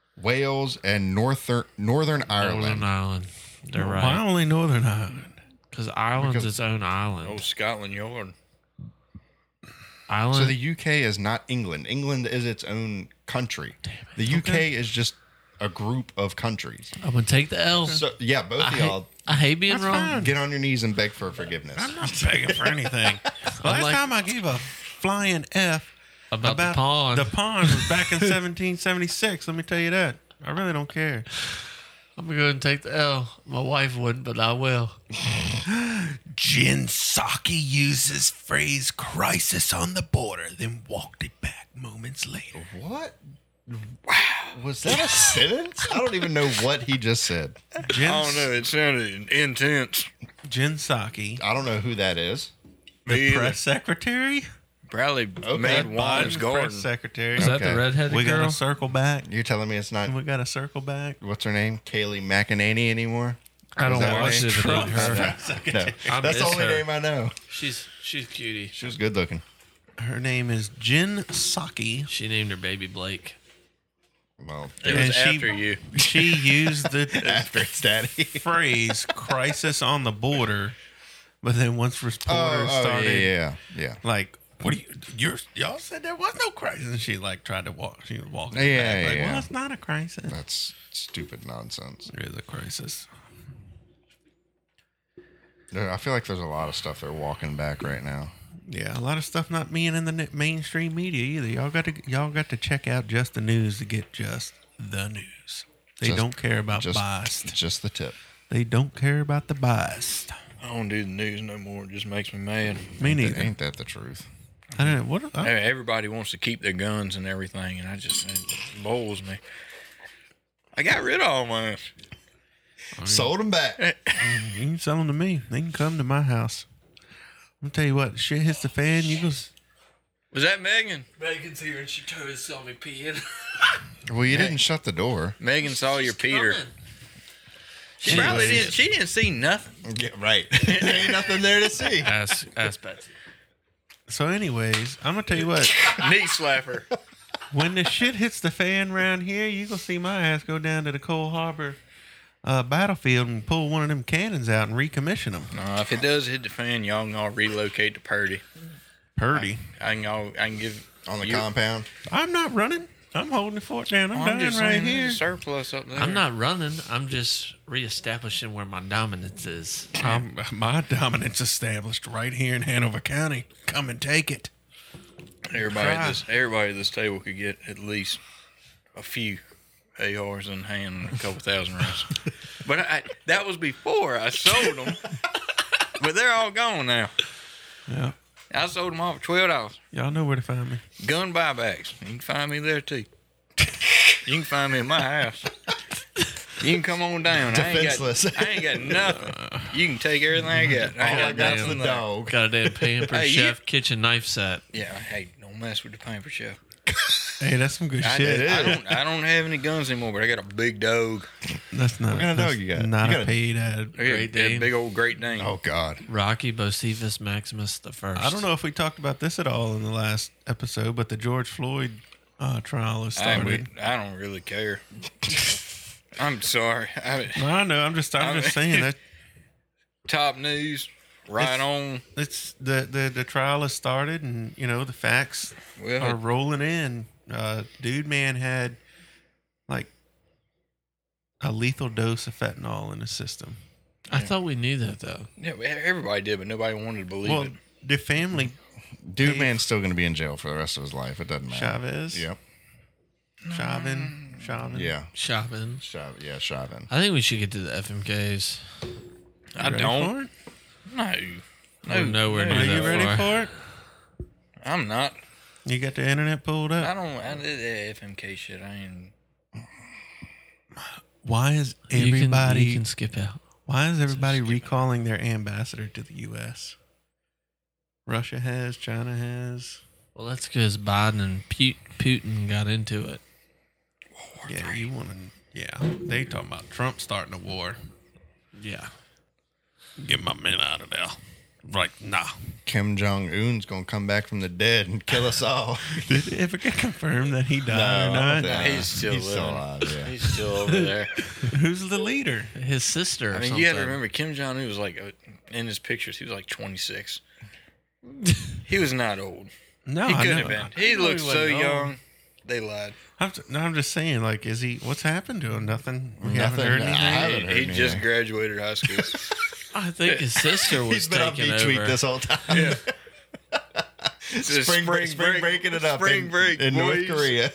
Wales, and Northern Northern Ireland. Northern Ireland. They're Why right. only Northern Ireland? Because Ireland's Because- its own island. Oh, Scotland Yard. Island. So the U K is not England. England is its own country. The U K is just a group of countries. I'm gonna take the L. So yeah, both I of hate, y'all I hate being That's wrong. fine. get on your knees and beg for forgiveness. I'm not begging for anything. Last like- time I gave a flying F About, the pond. The pond was back in seventeen seventy-six. Let me tell you that. I really don't care. I'm gonna go ahead and take the L. My wife wouldn't, but I will. Jin Saki uses phrase crisis on the border, then walked it back moments later. What? Wow. Was that a sentence? I don't even know what he just said. Jin, I don't know. It sounded intense. Jin Saki, I don't know who that is. the Me either. press secretary, Probably Okay. made Biden's Juan's press garden. secretary. Is that Okay. the redheaded We got girl? to circle back. You're telling me it's not, We got to circle back. what's her name? Kaylee McEnany anymore? I don't Is that watch right? it, but Trump. her. No. I That's the miss only her. name I know. She's she's cutie. She was good looking. Her name is Jin Saki. She named her baby Blake. Well, It And was she- after you. She used the after it's daddy. phrase crisis on the border, but then once reporters oh, started, yeah, yeah, yeah. like, what do you, you're, y'all said there was no crisis. And she, like, tried to walk. She was walking Yeah, back. yeah, Like, yeah. well, it's not a crisis. That's stupid nonsense. There is a crisis. There- I feel like there's a lot of stuff they're walking back right now. Yeah, a lot of stuff not being in the net- mainstream media either. Y'all got to y'all got to check out Just the News to get just the news. They Just- don't care about Just, biased. just the tip. They don't care about the biased. I don't do the news no more. It just makes me mad. Me neither. Ain't that the truth? I don't know what. I, Everybody wants to keep their guns and everything, and I just it boils me. I got rid of all mine. Sold them back. you can sell them to me. They can come to my house. I'm gonna tell you what. Shit hits the fan. You go. s- Was that Megan? Megan's here and she totally saw me peeing. Well, you didn't shut the door. Megan saw your Peter. Coming. She probably didn't. She didn't see nothing. Yeah, right. Ain't nothing there to see. Ask, ask Betsy. So, anyways, I'm gonna tell you what. Knee slapper. When the shit hits the fan around here, you gonna see my ass go down to the Cole Harbor uh, battlefield and pull one of them cannons out and recommission them. No, if it does hit the fan, y'all can all relocate to Purdy. Purdy. I can all. I can give On the you- compound. I'm not running. I'm holding the fort down. I'm, I'm dying just right saying, here. there's a surplus up there. I'm not running. I'm just reestablishing where my dominance is. Um, my dominance established right here in Hanover County. Come and take it. Everybody at Try. this everybody at this table could get at least a few A Rs in hand and a couple thousand rounds. But I, that was before I sold them. But they're all gone now. Yeah. I sold them all for twelve dollars. Y'all know where to find me. Gun buybacks. You can find me there too. You can find me in my house. You can come on down. Defenseless. I ain't got, I ain't got nothing. You can take everything I got. I ain't All I got got's nothing the there. dog. Got a damn pampered Hey, you- chef kitchen knife set. Yeah, hey, don't mess with the pamper chef. Hey, that's some good I, shit. I don't I don't have any guns anymore, but I got a big dog. That's not. What kind of dog that's you got? Not You a got a- paid ad. I got Great that Dane. big old Great Dane. Oh, God. Rocky Bocephus Maximus the first. I don't know if we talked about this at all in the last episode, but the George Floyd uh, trial has I, started. I don't really care. I'm sorry. I, No, I know. I'm just. I'm I just mean- saying that top news, right It's- on. it's the, the the trial has started, and you know the facts Well, are rolling in. Uh, dude, man had like a lethal dose of fentanyl in his system. I thought we knew that though. yeah, everybody did, but nobody wanted to believe Well, it. the family Dude, man's still going to be in jail for the rest of his life. It doesn't matter. Chavez, Yep. Chauvin, Chauvin. Yeah. Shopping. Chav- yeah, Chauvin. I think we should get to the F M Ks. I Ready don't. for it? No. We're nowhere no, near Are you that ready far. for it? I'm not. You got the internet pulled I up. don't. I did that F M K shit. I ain't. Why is You can- everybody? You can, skip out. Why is everybody recalling their ambassador to the U S? Russia has, China has. Well, that's because Biden and Pu- Putin got into it. Yeah, you want to? Yeah, they talking about Trump starting a war. Yeah. Get my men out of there. Right, nah. Kim Jong Un's going to come back from the dead and kill us all. Did it ever get confirmed that he died I or don't not? think- He's still He's still living. alive, yeah. He's still over there. Who's the leader? His sister. Or I mean, something. you got to remember, Kim Jong Un was like, a, in his pictures, he was like twenty-six. He was not old. No, He I couldn't know. have been. He I know looked so wasn't old. young. They lied. I'm, t- no, I'm just saying, like, is he? What's happened to him? Nothing. We haven't Nothing. heard I anything. haven't He, heard he anything. just graduated high school. I think his sister was He's been on taking retweet over. this whole time. Yeah. spring, spring, spring breaking it up Spring in, break, in North boys. Korea.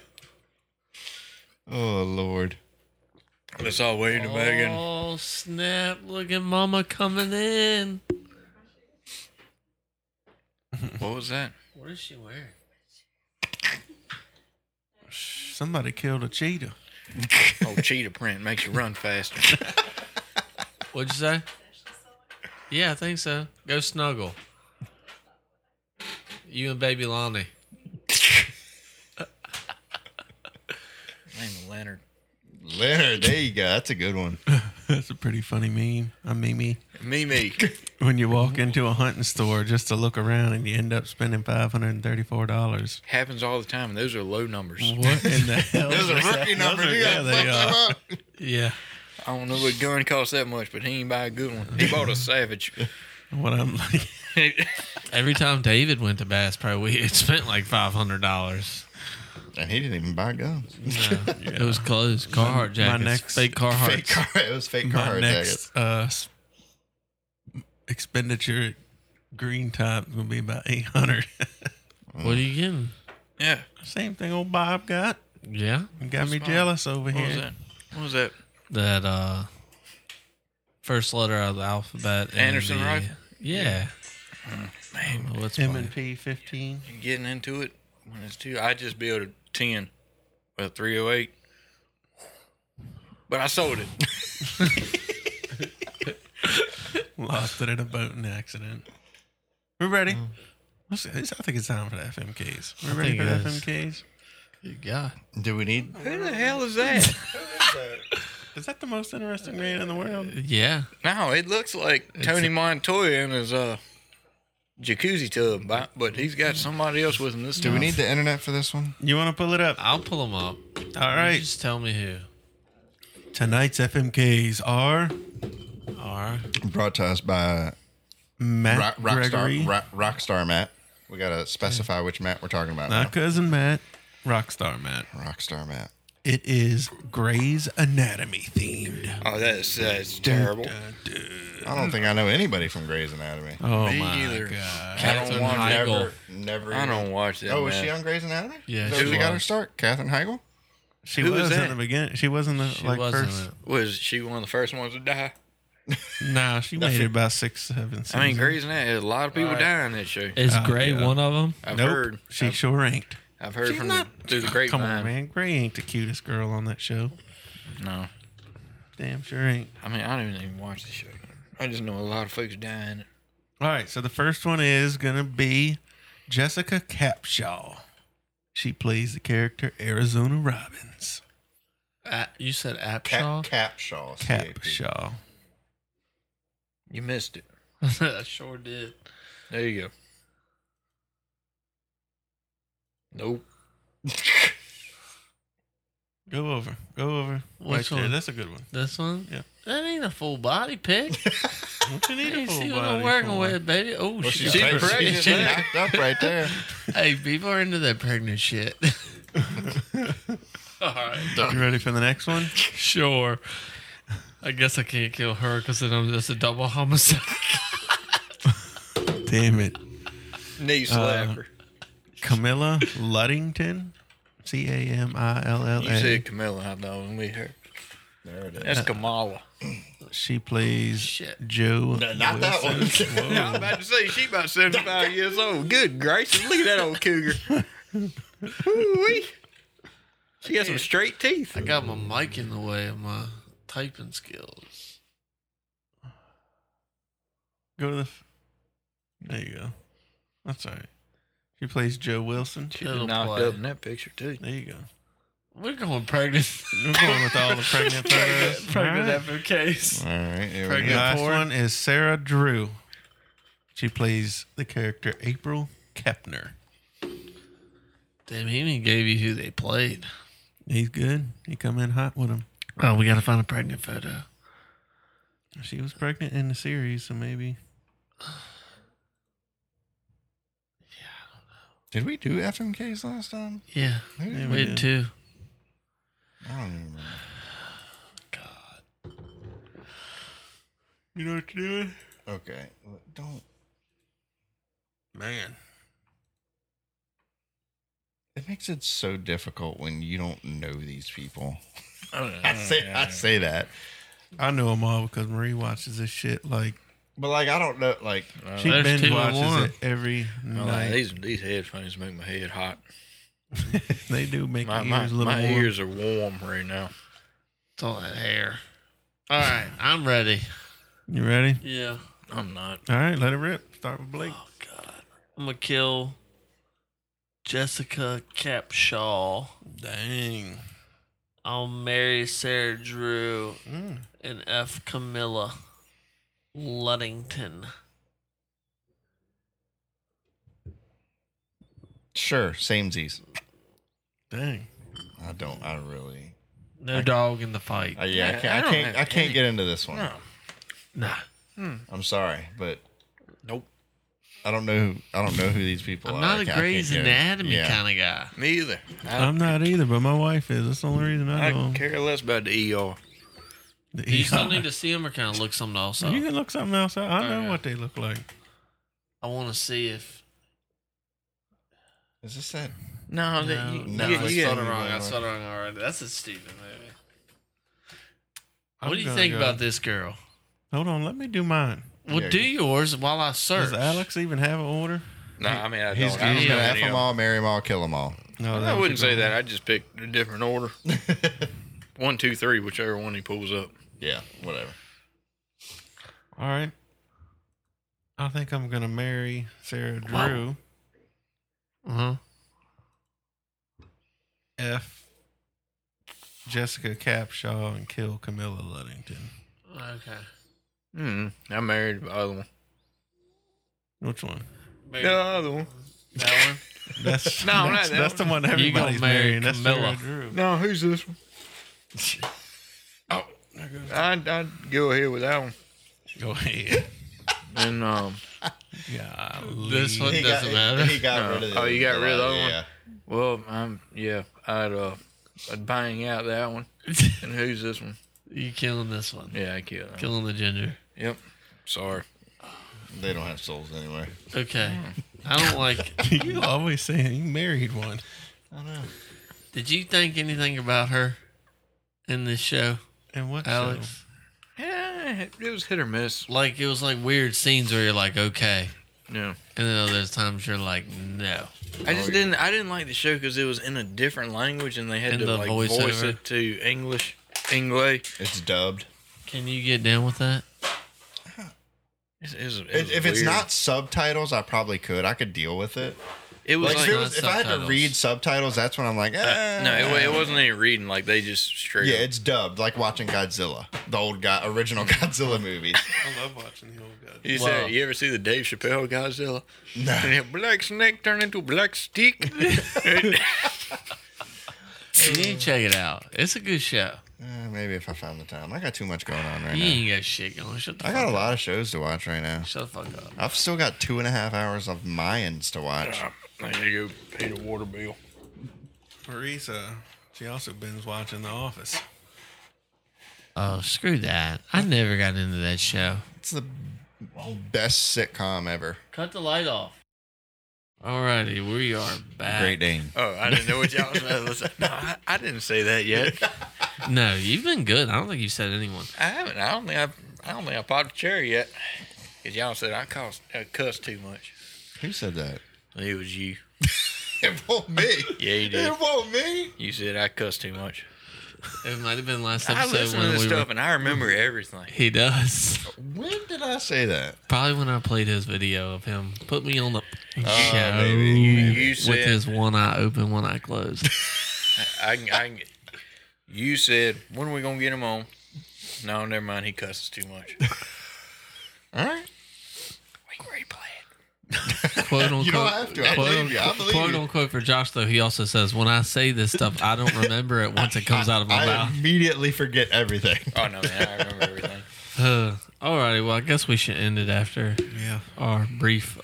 Oh, Lord. Let's all wait to Megan. Oh snap! Look at Mama coming in. What was that? What is she wearing? Somebody killed a cheetah. Oh, cheetah print makes you run faster. What'd you say? Yeah, I think so. Go snuggle. You and baby Lonnie. Name is Leonard. Leonard, there you go. That's a good one. That's a pretty funny meme. A meme. Mimi. When you walk into a hunting store just to look around and you end up spending five hundred and thirty-four dollars. Happens all the time, and those are low numbers. What in the hell? Those are rookie numbers. are- You yeah, gotta they fuck them are. up. Yeah. I don't know what gun costs that much, but he ain't buy a good one. He bought a Savage. What I'm like. Every time David went to Bass Pro, we had spent like five hundred dollars. And he didn't even buy guns. No, it was clothes, Carhartt jackets, next- fake Carhartt. Fake car. It was fake My car jackets. next uh, s- expenditure at Green Top is going to be about eight hundred. What are you getting? Yeah. Same thing old Bob got. Yeah, Got me Bob? jealous over What here. was that? What was that? that uh, first letter of the alphabet. and Anderson the- rifle? Yeah. Man, Oh, what's M funny? and P fifteen. getting into it when it's two. I just built a ten with a three oh eight, but I sold it. Lost it in a boating accident. We're ready. Let's, I think it's time for the F M Ks. We're I ready think for the it F M is. Ks. Good God. Do we need? Who the hell is that? Is that the most interesting man in the world? Yeah. No, it looks like Tony Montoya in his uh, jacuzzi tub, but, but he's got somebody else with him this Do time. we need the internet for this one? You want to pull it up? I'll pull them up. All You right. just tell me who. Tonight's F M Ks are Are Brought to us by Matt Rock, Gregory, Rockstar, Rock, Rockstar Matt. We gotta specify which Matt we're talking about. my Now. cousin Matt, Rockstar Matt. Rockstar Matt. It is Grey's Anatomy themed. Oh, that's that's terrible. I don't think I know anybody from Grey's Anatomy. Oh Me my either. god! I don't Catherine watch Heigl. Never, never. I even- don't watch that. Oh, was man. she on Grey's Anatomy? Yeah, Is that she where she got her was. start. Katherine Heigl. She Who was was in that? the beginning. She wasn't the she like wasn't first. it? Was she one of the first ones to die? Nah, she made it about six, seven. Seasons. I mean, Grey's Anatomy. A lot of people die in that show. Is Oh, Gray yeah. one of them? I've Nope, heard. she I've, sure ain't. I've heard She's from not. the, through the Come grapevine. on, man. Grey ain't the cutest girl on that show. No, Damn sure ain't. I mean I don't even watch the show. I just know a lot of folks die in it. All right, so the first one is gonna be Jessica Capshaw. She plays the character Arizona Robbins. Uh, you said Cap, Apshaw? Capshaw. C A P. Capshaw. You missed it. I sure did. There you go. Nope. Go over. Go over. Which right there. one? That's a good one. This one? Yeah. That ain't a full body pic. What you need Hey, a full see what body I'm working for? with, baby. Oh, Well, shit. she's, She's pregnant. pregnant, She's man. knocked up right there. Hey, people are into that pregnant shit. All right. You ready for the next one? Sure. I guess I can't kill her because then I'm just a double homicide. Damn it. Knee slapper. Camilla Luddington. C A M I L L You A. said Camilla, I know, and we her. There it is. That's Kamala. She plays Shit. Joe. Not that one. I was about to say she about seventy-five years old. Good gracious, look at that old cougar. Ooh-wee. She got some straight teeth. I got my mic in the way of my typing skills. Go to the. f- There you go. That's all right. She plays Joe Wilson. She Little was knocked play. up in that picture too. There you go. We're going pregnant. We're going with all the pregnant photos. pregnant All right. F M Ks. All right. Here we The Pregnant. go. last porn. one is Sarah Drew. She plays the character April Kepner. Damn, he even gave you who they played. He's good. He come in hot with him. Oh, we got to find a pregnant photo. She was pregnant in the series, so maybe. Did we do F M Ks last time? Yeah, Maybe Yeah, we we did did. too. I don't even remember. God. You know what you're doing? Okay. well, Don't. Man. It makes it so difficult when you don't know these people. Oh, I say I say that. I know them all because Marie watches this shit like But like I don't know like she There's binge two and watches one. it every Oh, night. these these headphones make my head hot. They do make My, your my, ears a little my warm. ears are warm right now. It's all that hair. All right, I'm ready. You ready? Yeah. I'm not. All right, let it rip. Start with Blake. Oh God. I'm gonna kill Jessica Capshaw. Dang. I'll marry Sarah Drew Mm. and F. Camilla Luddington. sure, samesies. Dang. I don't I really No dog in the fight. uh, yeah, I Yeah, can't I I, don't can't have I can't any- get into this one. No. Nah. I'm sorry, but Nope. I don't know who I don't know who these people I'm are. not I a can't- I Grey's can't get in. Anatomy Yeah. kind of guy. Me either. I, I'm not either, but my wife is. That's the only reason I I know 'em. care less about the E R. The Do you still E R. need to see him or kind of look something else up? You can look something else up. I know Okay. what they look like. I want to see if. Is this that? No, No, that, you, no, you, I you, spelled get- it wrong. I anymore. spelled it wrong already. That's a stupid movie. I'm What do you gonna think go- about this girl? Hold on, let me do mine. Well, Yeah, do you- yours while I search. Does Alex even have an order? No, I mean, I He's, don't. I he's don't gonna know F any them of all, marry them all, kill them all. No, I that was wouldn't your say goal. that. I just picked a different order. One, two, three, whichever one he pulls up. Yeah, whatever. All right. I think I'm gonna marry Sarah Drew. Uh huh. F. Jessica Capshaw and kill Camilla Luddington. Okay. Mm, I married the other one. Which one? The other one. That one. That's No, not that's, that that's the one. one You gonna everybody's marry marrying. That's Camilla. Sarah Drew. No, who's this one? Oh, there goes. I'd, I'd go ahead with that one. Go ahead. And um, Golly. This one He doesn't got, matter. He got No. rid of the Oh, you got rid of the other one? Yeah. well, I'm yeah, I'd uh, I'd bang out that one. And who's this one? You killing this one? Yeah, I killed him. Killing the ginger. Yep. Sorry. They don't have souls anyway. Okay. I don't like. You always saying you married one. I don't know. Did you think anything about her in this show, And what show? Alex? Yeah, it was hit or miss. Like it was like weird scenes where you're like, okay, Yeah. and then there's times you're like, no. I just didn't. I didn't like the show because it was in a different language and they had And to the like voice voice over. it to English, English. It's dubbed. Can you get down with that? It, it was, it If, was if it's weird. not subtitles, I probably could. I could deal with it. it was Like, like, if, it not was, if I had to subtitles. read subtitles, that's when I'm like, eh. no, it, it wasn't any reading. Like they just straight. Yeah, up. it's dubbed, like watching Godzilla, the old guy, original Godzilla movies. I love watching the old guys. You Wow. said you ever see the Dave Chappelle Godzilla? No. And a black snake turned into a black stick. You need to check it out. It's a good show. Eh, maybe if I found the time. I got too much going on right You now. ain't got shit going. Shut the I fuck got a up. lot of shows to watch right now. Shut the fuck up. I've still got two and a half hours of Mayans to watch. I need to go pay the water bill. Marisa, she also binge watching The Office. Oh, screw that. I never got into that show. It's the best sitcom ever. Cut the light off. Alrighty, we are back. Great Dane. Oh, I didn't know what y'all was saying. No, I, I didn't say that yet. No, you've been good. I don't think you said anyone. I haven't. I don't think I've. I don't think I popped a cherry yet. Cause y'all said I cost, I cussed too much. Who said that? It was you. It won't me. Yeah, you did. It won't me. You said I cussed too much. It might have been last I episode listen to when this we stuff were. and I remember everything. He does. When did I say that? Probably when I played his video of him. Put me on the show maybe. You, you with said his one eye open, one eye closed. I, can- I, can- you said when are we gonna get him on? No, never mind. He cusses too much. All right. We can replay Quote unquote. You don't have to. I quote, believe you. I believe quote you. unquote for Josh though. He also says, "When I say this stuff, I don't remember it once it comes out of my I mouth." immediately forget everything. it. Oh no, man! I remember everything. Uh, alrighty, well, I guess we should end it after Yeah. our brief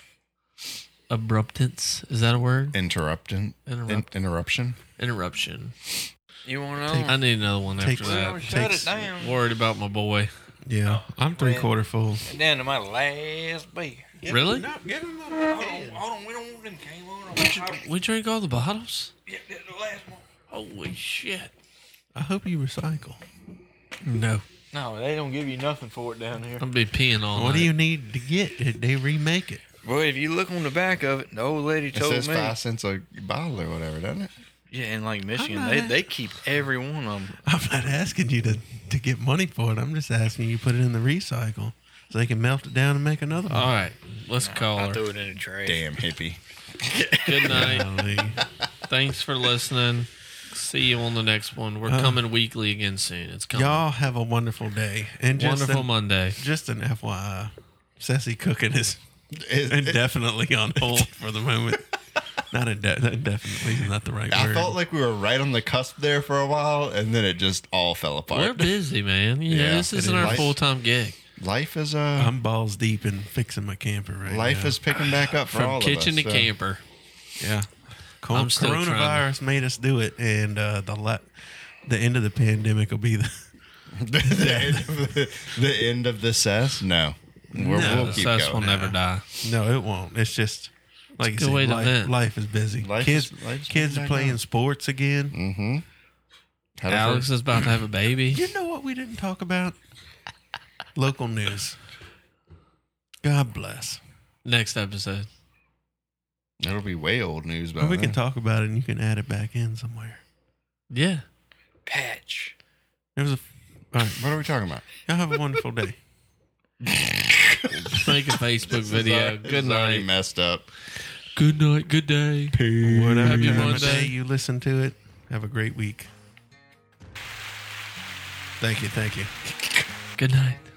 abruptance. Is that a word? Interrupting. Interrupt. In, interruption. Interruption. You want to Take- know? I need another one Take- after that. Shut takes- it down. Worried about my boy. Yeah. I'm three quarter full. Down to my last beer. Really? No, give him Hold on, hold on. We don't want them came on. We drink all the bottles? Yeah, the last one. Holy shit. I hope you recycle. No. No, they don't give you nothing for it down here. I'll be peeing all What night. do you need to get it? They remake it. Boy, if you look on the back of it, the old lady It told says me. five cents a bottle or whatever, doesn't it? Yeah, in like Michigan, I'm they, not- they keep every one of them. I'm not asking you to, to get money for it. I'm just asking you to put it in the recycle so they can melt it down and make another one. All right. Let's call I her. threw it in the trash. Damn hippie. Good night. Golly. Thanks for listening. See you on the next one. We're Uh, coming weekly again soon. It's coming. Y'all have a wonderful day. And just Wonderful an, Monday. just an F Y I, Sassy cooking is It- indefinitely on hold for the moment. Not inde- indefinitely is not the right I word. felt like we were right on the cusp there for a while, and then it just all fell apart. We're busy, man. You know, Yeah, this it isn't is. our Life- full time gig. Life is uh, I'm balls deep in fixing my camper right life now. is picking back up for all From of us. kitchen to so- camper. Yeah. Co- I'm still trying to- coronavirus made us do it, and uh, the la- the end of the pandemic will be the. the, end of the, the end of the cess? No. We're, No, we'll The keep sus going. will never die. No, it won't. It's just like It's a you good way said, to life, vent. life is busy. Life kids, is- life's kids back are playing on. sports again. Mm-hmm. Had a Alex fir- is about to have a baby. You know what we didn't talk about? Local news. God bless. Next episode. It'll be way old news, but Or we can talk about it and you can add it back in somewhere. Yeah. Patch. There was a. All right. What are we talking about? Y'all have a wonderful day. Make a Facebook video. Good It's already night. messed up. Good night. Good day. Whatever Happy time of Monday. day you listen to it, have a great week. Thank you. Thank you. Good night.